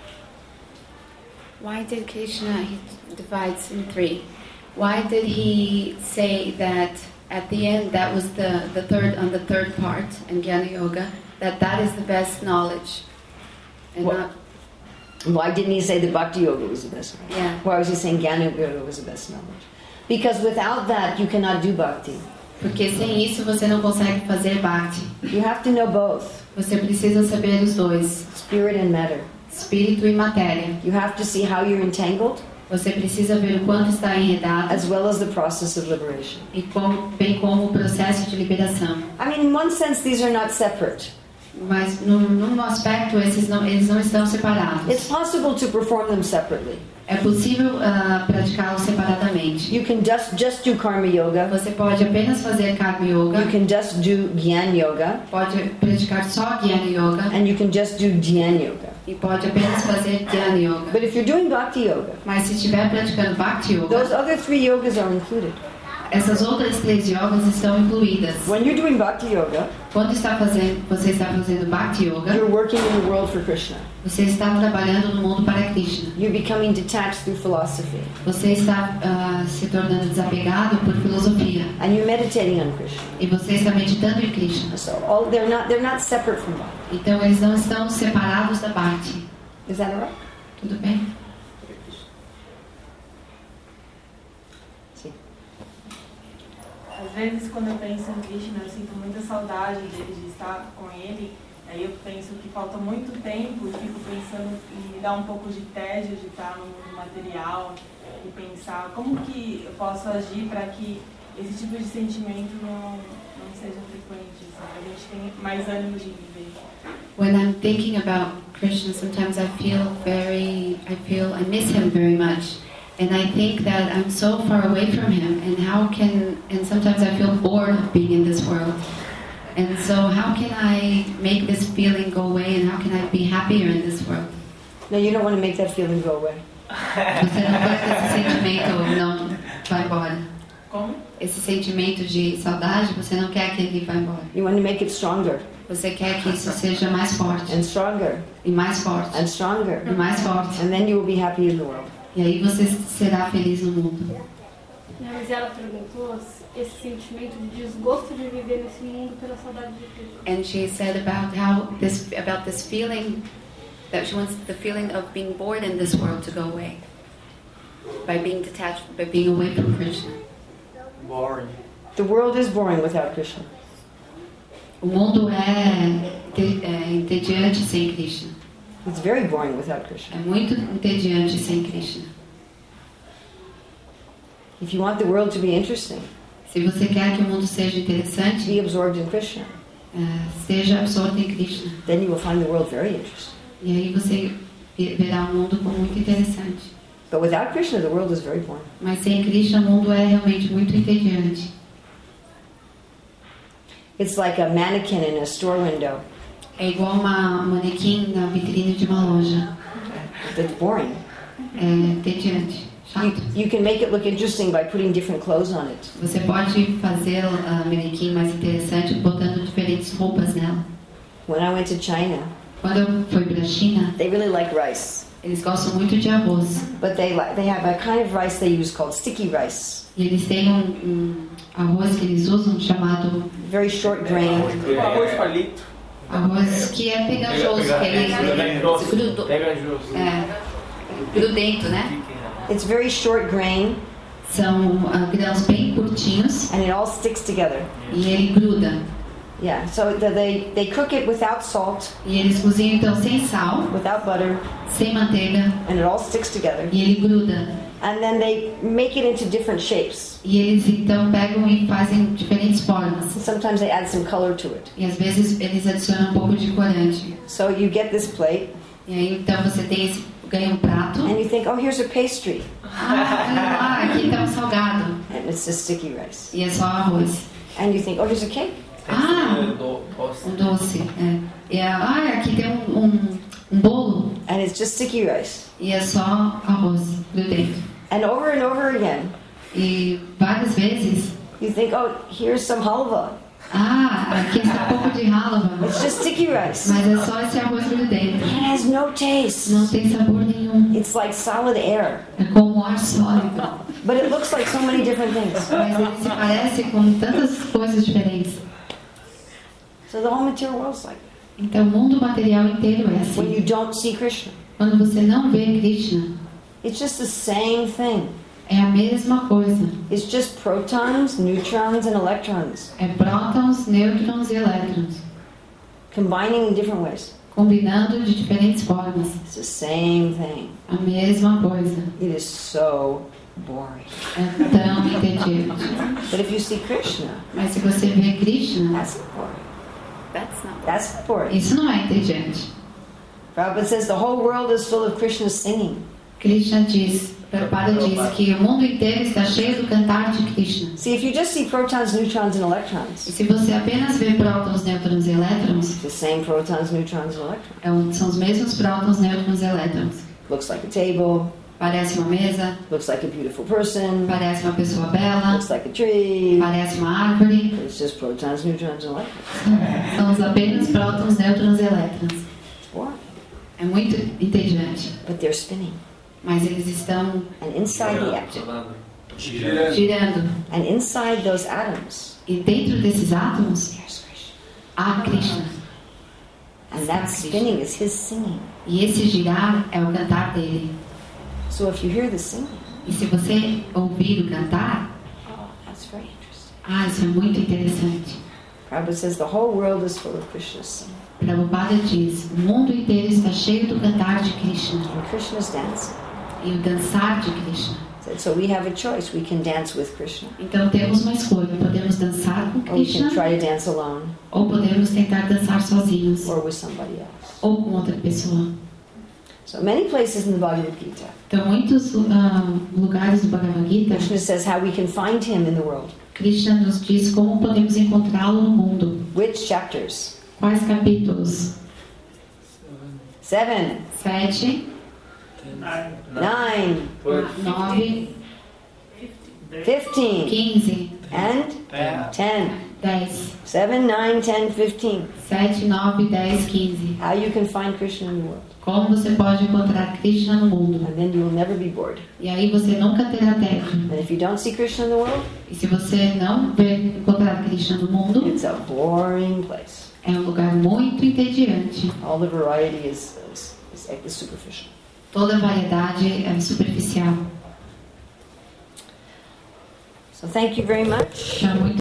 Why did Krishna, he divides in 3. Why did he say that at the end, that was the third part in Jnana Yoga, that is the best knowledge. And What? not, Why didn't he say that Bhakti Yoga was the best knowledge? yeah. Why was he saying Jnana Yoga was the best knowledge? Because without that, you cannot do Bhakti. Porque sem isso você não consegue fazer Bhakti. You have to know both, Você precisa saber os dois, spirit and matter. espírito e matéria. You have to see how you're entangled, Você precisa ver o quanto está enredado as well as the process of liberation. e bem como o processo de liberação. I mean, in one sense, these are not separate. Mas num aspecto eles não estão separados. It's possible to perform them separately. É possível praticá-los separadamente. You can just do Karma Yoga. Você pode apenas fazer Karma You Yoga, can just do Gyan Yoga. pode praticar só Jnana Yoga And you can just do Dhyan Yoga. e pode apenas fazer Dhyana Yoga. But if you're doing Bhakti Yoga, Mas se estiver praticando Bhakti those Yoga, other 3 yogas are included. essas outras 3 yogas estão incluídas. When you're doing Bhakti Yoga, Quando você está fazendo Bhakti Yoga, you're working in the world for Krishna. você está trabalhando no mundo para Krishna. You're becoming detached through philosophy. Você está se tornando desapegado por filosofia. And you're meditating on Krishna. E você está meditando em Krishna. So they're not separate from Bhakti. Então eles não estão separados da Bhakti. Is that alright? Tudo bem? Sim. Às vezes, quando eu penso em Krishna, eu sinto muita saudade dele, de estar com ele. Aí eu penso que falta muito tempo e fico pensando em me dar um pouco de tédio de estar no mundo material e pensar como que eu posso agir para que esse tipo de sentimento não seja frequente, assim, para a gente ter mais ânimo de viver. When I'm thinking about Krishna, sometimes I miss him very much. And I think that I'm so far away from him, and sometimes I feel bored of being in this world. And so how can I make this feeling go away, and how can I be happier in this world? No, you don't want to make that feeling go away. Você não quer que esse sentimento não vá embora. Como? Esse sentimento de saudade, você não quer que ele vá embora. You want to make it stronger Você quer que isso seja mais forte, and stronger e mais forte, and stronger. e mais forte. And then you will be happy in the world. E aí você será feliz no mundo. Mas ela perguntou esse sentimento de desgosto de viver nesse mundo pela saudade de Cristo. And she said about this feeling that she wants the feeling of being bored in this world to go away by being detached, by being away from Krishna. Boring. The world is boring without Krishna. O mundo é entediante sem Krishna. It's very boring without Krishna. É muito entediante sem Krishna. If you want the world to be interesting, Se você quer que o mundo seja interessante, be absorbed in Krishna. Seja absorto em Krishna. Then you will find the world very interesting. E aí você verá um mundo como muito interessante. But without Krishna, the world is very boring. Mas sem Krishna, o mundo é realmente muito entediante. It's like a mannequin in a store window. É igual uma manequim na vitrine de uma loja. That's boring. É entediante, chato. You can make it look interesting by putting different clothes on it. Você pode fazer a manequim mais interessante botando diferentes roupas nela. When I went to China, Quando eu fui para a China, they really like rice. eles gostam muito de arroz. But they have a kind of rice they use called sticky rice. E eles têm um arroz que eles usam chamado Very short grain. Tipo arroz palito. arroz que é pegajoso, que ele grudento, né? It's very short grain São grãos bem curtinhos and it all sticks together. e ele gruda. Yeah, so they cook it without salt, E eles cozinham então sem sal, without butter, sem manteiga and it all sticks together. e ele gruda. And then they make it into different shapes. E eles então pegam e fazem diferentes formas. Sometimes they add some color to it. E às vezes eles adicionam um pouco de corante. So you get this plate E aí então você tem ganha um prato. and you think, oh, here's a pastry. Olha lá, aqui está um salgado. And it's just sticky rice. E é só arroz. And you think, oh, here's a cake. Um doce. E aqui tem um bolo. And it's just sticky rice. E é só arroz grudento. And over again, E várias vezes, you think, oh, here's some halva. aqui está um pouco de halva. It's just sticky rice. Mas é só esse arroz grudento. It has no taste. Não tem sabor nenhum. It's like solid air. É como um ar sólido. But it looks like so many different things. Mas ele se parece com tantas coisas diferentes. So the whole material world's like Então o mundo material inteiro é When you assim. don't see Krishna. Quando você não vê Krishna, It's just the same thing. é a mesma coisa. It's just protons, neutrons, and electrons É prótons, nêutrons e elétrons, combining in different ways. combinando de diferentes formas. It's the same thing. A mesma coisa. It is so boring. É tão entediante. But if you see Krishna, Mas se você vê Krishna, that's not boring. that's not. That's not boring. Isso não é entediante. Prabhupada says the whole world is full of Krishna singing. Krishna diz, Prabhupada diz que o mundo inteiro está cheio do cantar de Krishna. See, if you just see protons, neutrons, and E electrons, se você apenas vê prótons, nêutrons e elétrons, it's the same protons, neutrons, and electrons. são os mesmos prótons, nêutrons e elétrons. Looks like a table, Parece uma mesa, looks like a beautiful person, parece uma pessoa bela, looks like a tree. parece uma árvore. It's just protons, neutrons, and electrons. São apenas prótons, nêutrons e elétrons. It's boring. É muito entediante. But they're spinning. Mas eles estão And inside the atom, girando. and inside those atoms, E dentro desses átomos there's Krishna. há Krishna. And that spinning is his singing. E esse girar é o cantar dele. So if you hear the singing, E se você ouvir o cantar, oh, that's very interesting. isso é muito interessante. Prabhupada says the whole world is full of Krishna singing. Prabhupada diz, o mundo inteiro está cheio do cantar de Krishna And Krishna's dancing. e o dançar de Krishna. So we have a choice. We can dance with Krishna, Então temos uma escolha, podemos dançar com or we can Krishna try to dance alone, ou podemos tentar dançar sozinhos or with somebody else. ou com outra pessoa. So many places in the Bhagavad Gita, Então muitos lugares do Bhagavad Gita, Krishna says how we can find him in the world. Krishna nos diz como podemos encontrá-lo no mundo. Which chapters? Quais capítulos? 7, 7, 9, 9, 15, 15, and 10. 10. 7, 9, 10, 15. 7, 9, 10, 15. How you can find Krishna in the world. Como você pode encontrar Krishna no mundo. And then you will never be bored. E aí você nunca terá tédio. And if you don't see Krishna in the world, E se você não encontrar Krishna no mundo, it's a boring place. é um lugar muito entediante. All the variety is superficial. Toda a variedade é superficial. So thank you very much. Então, muito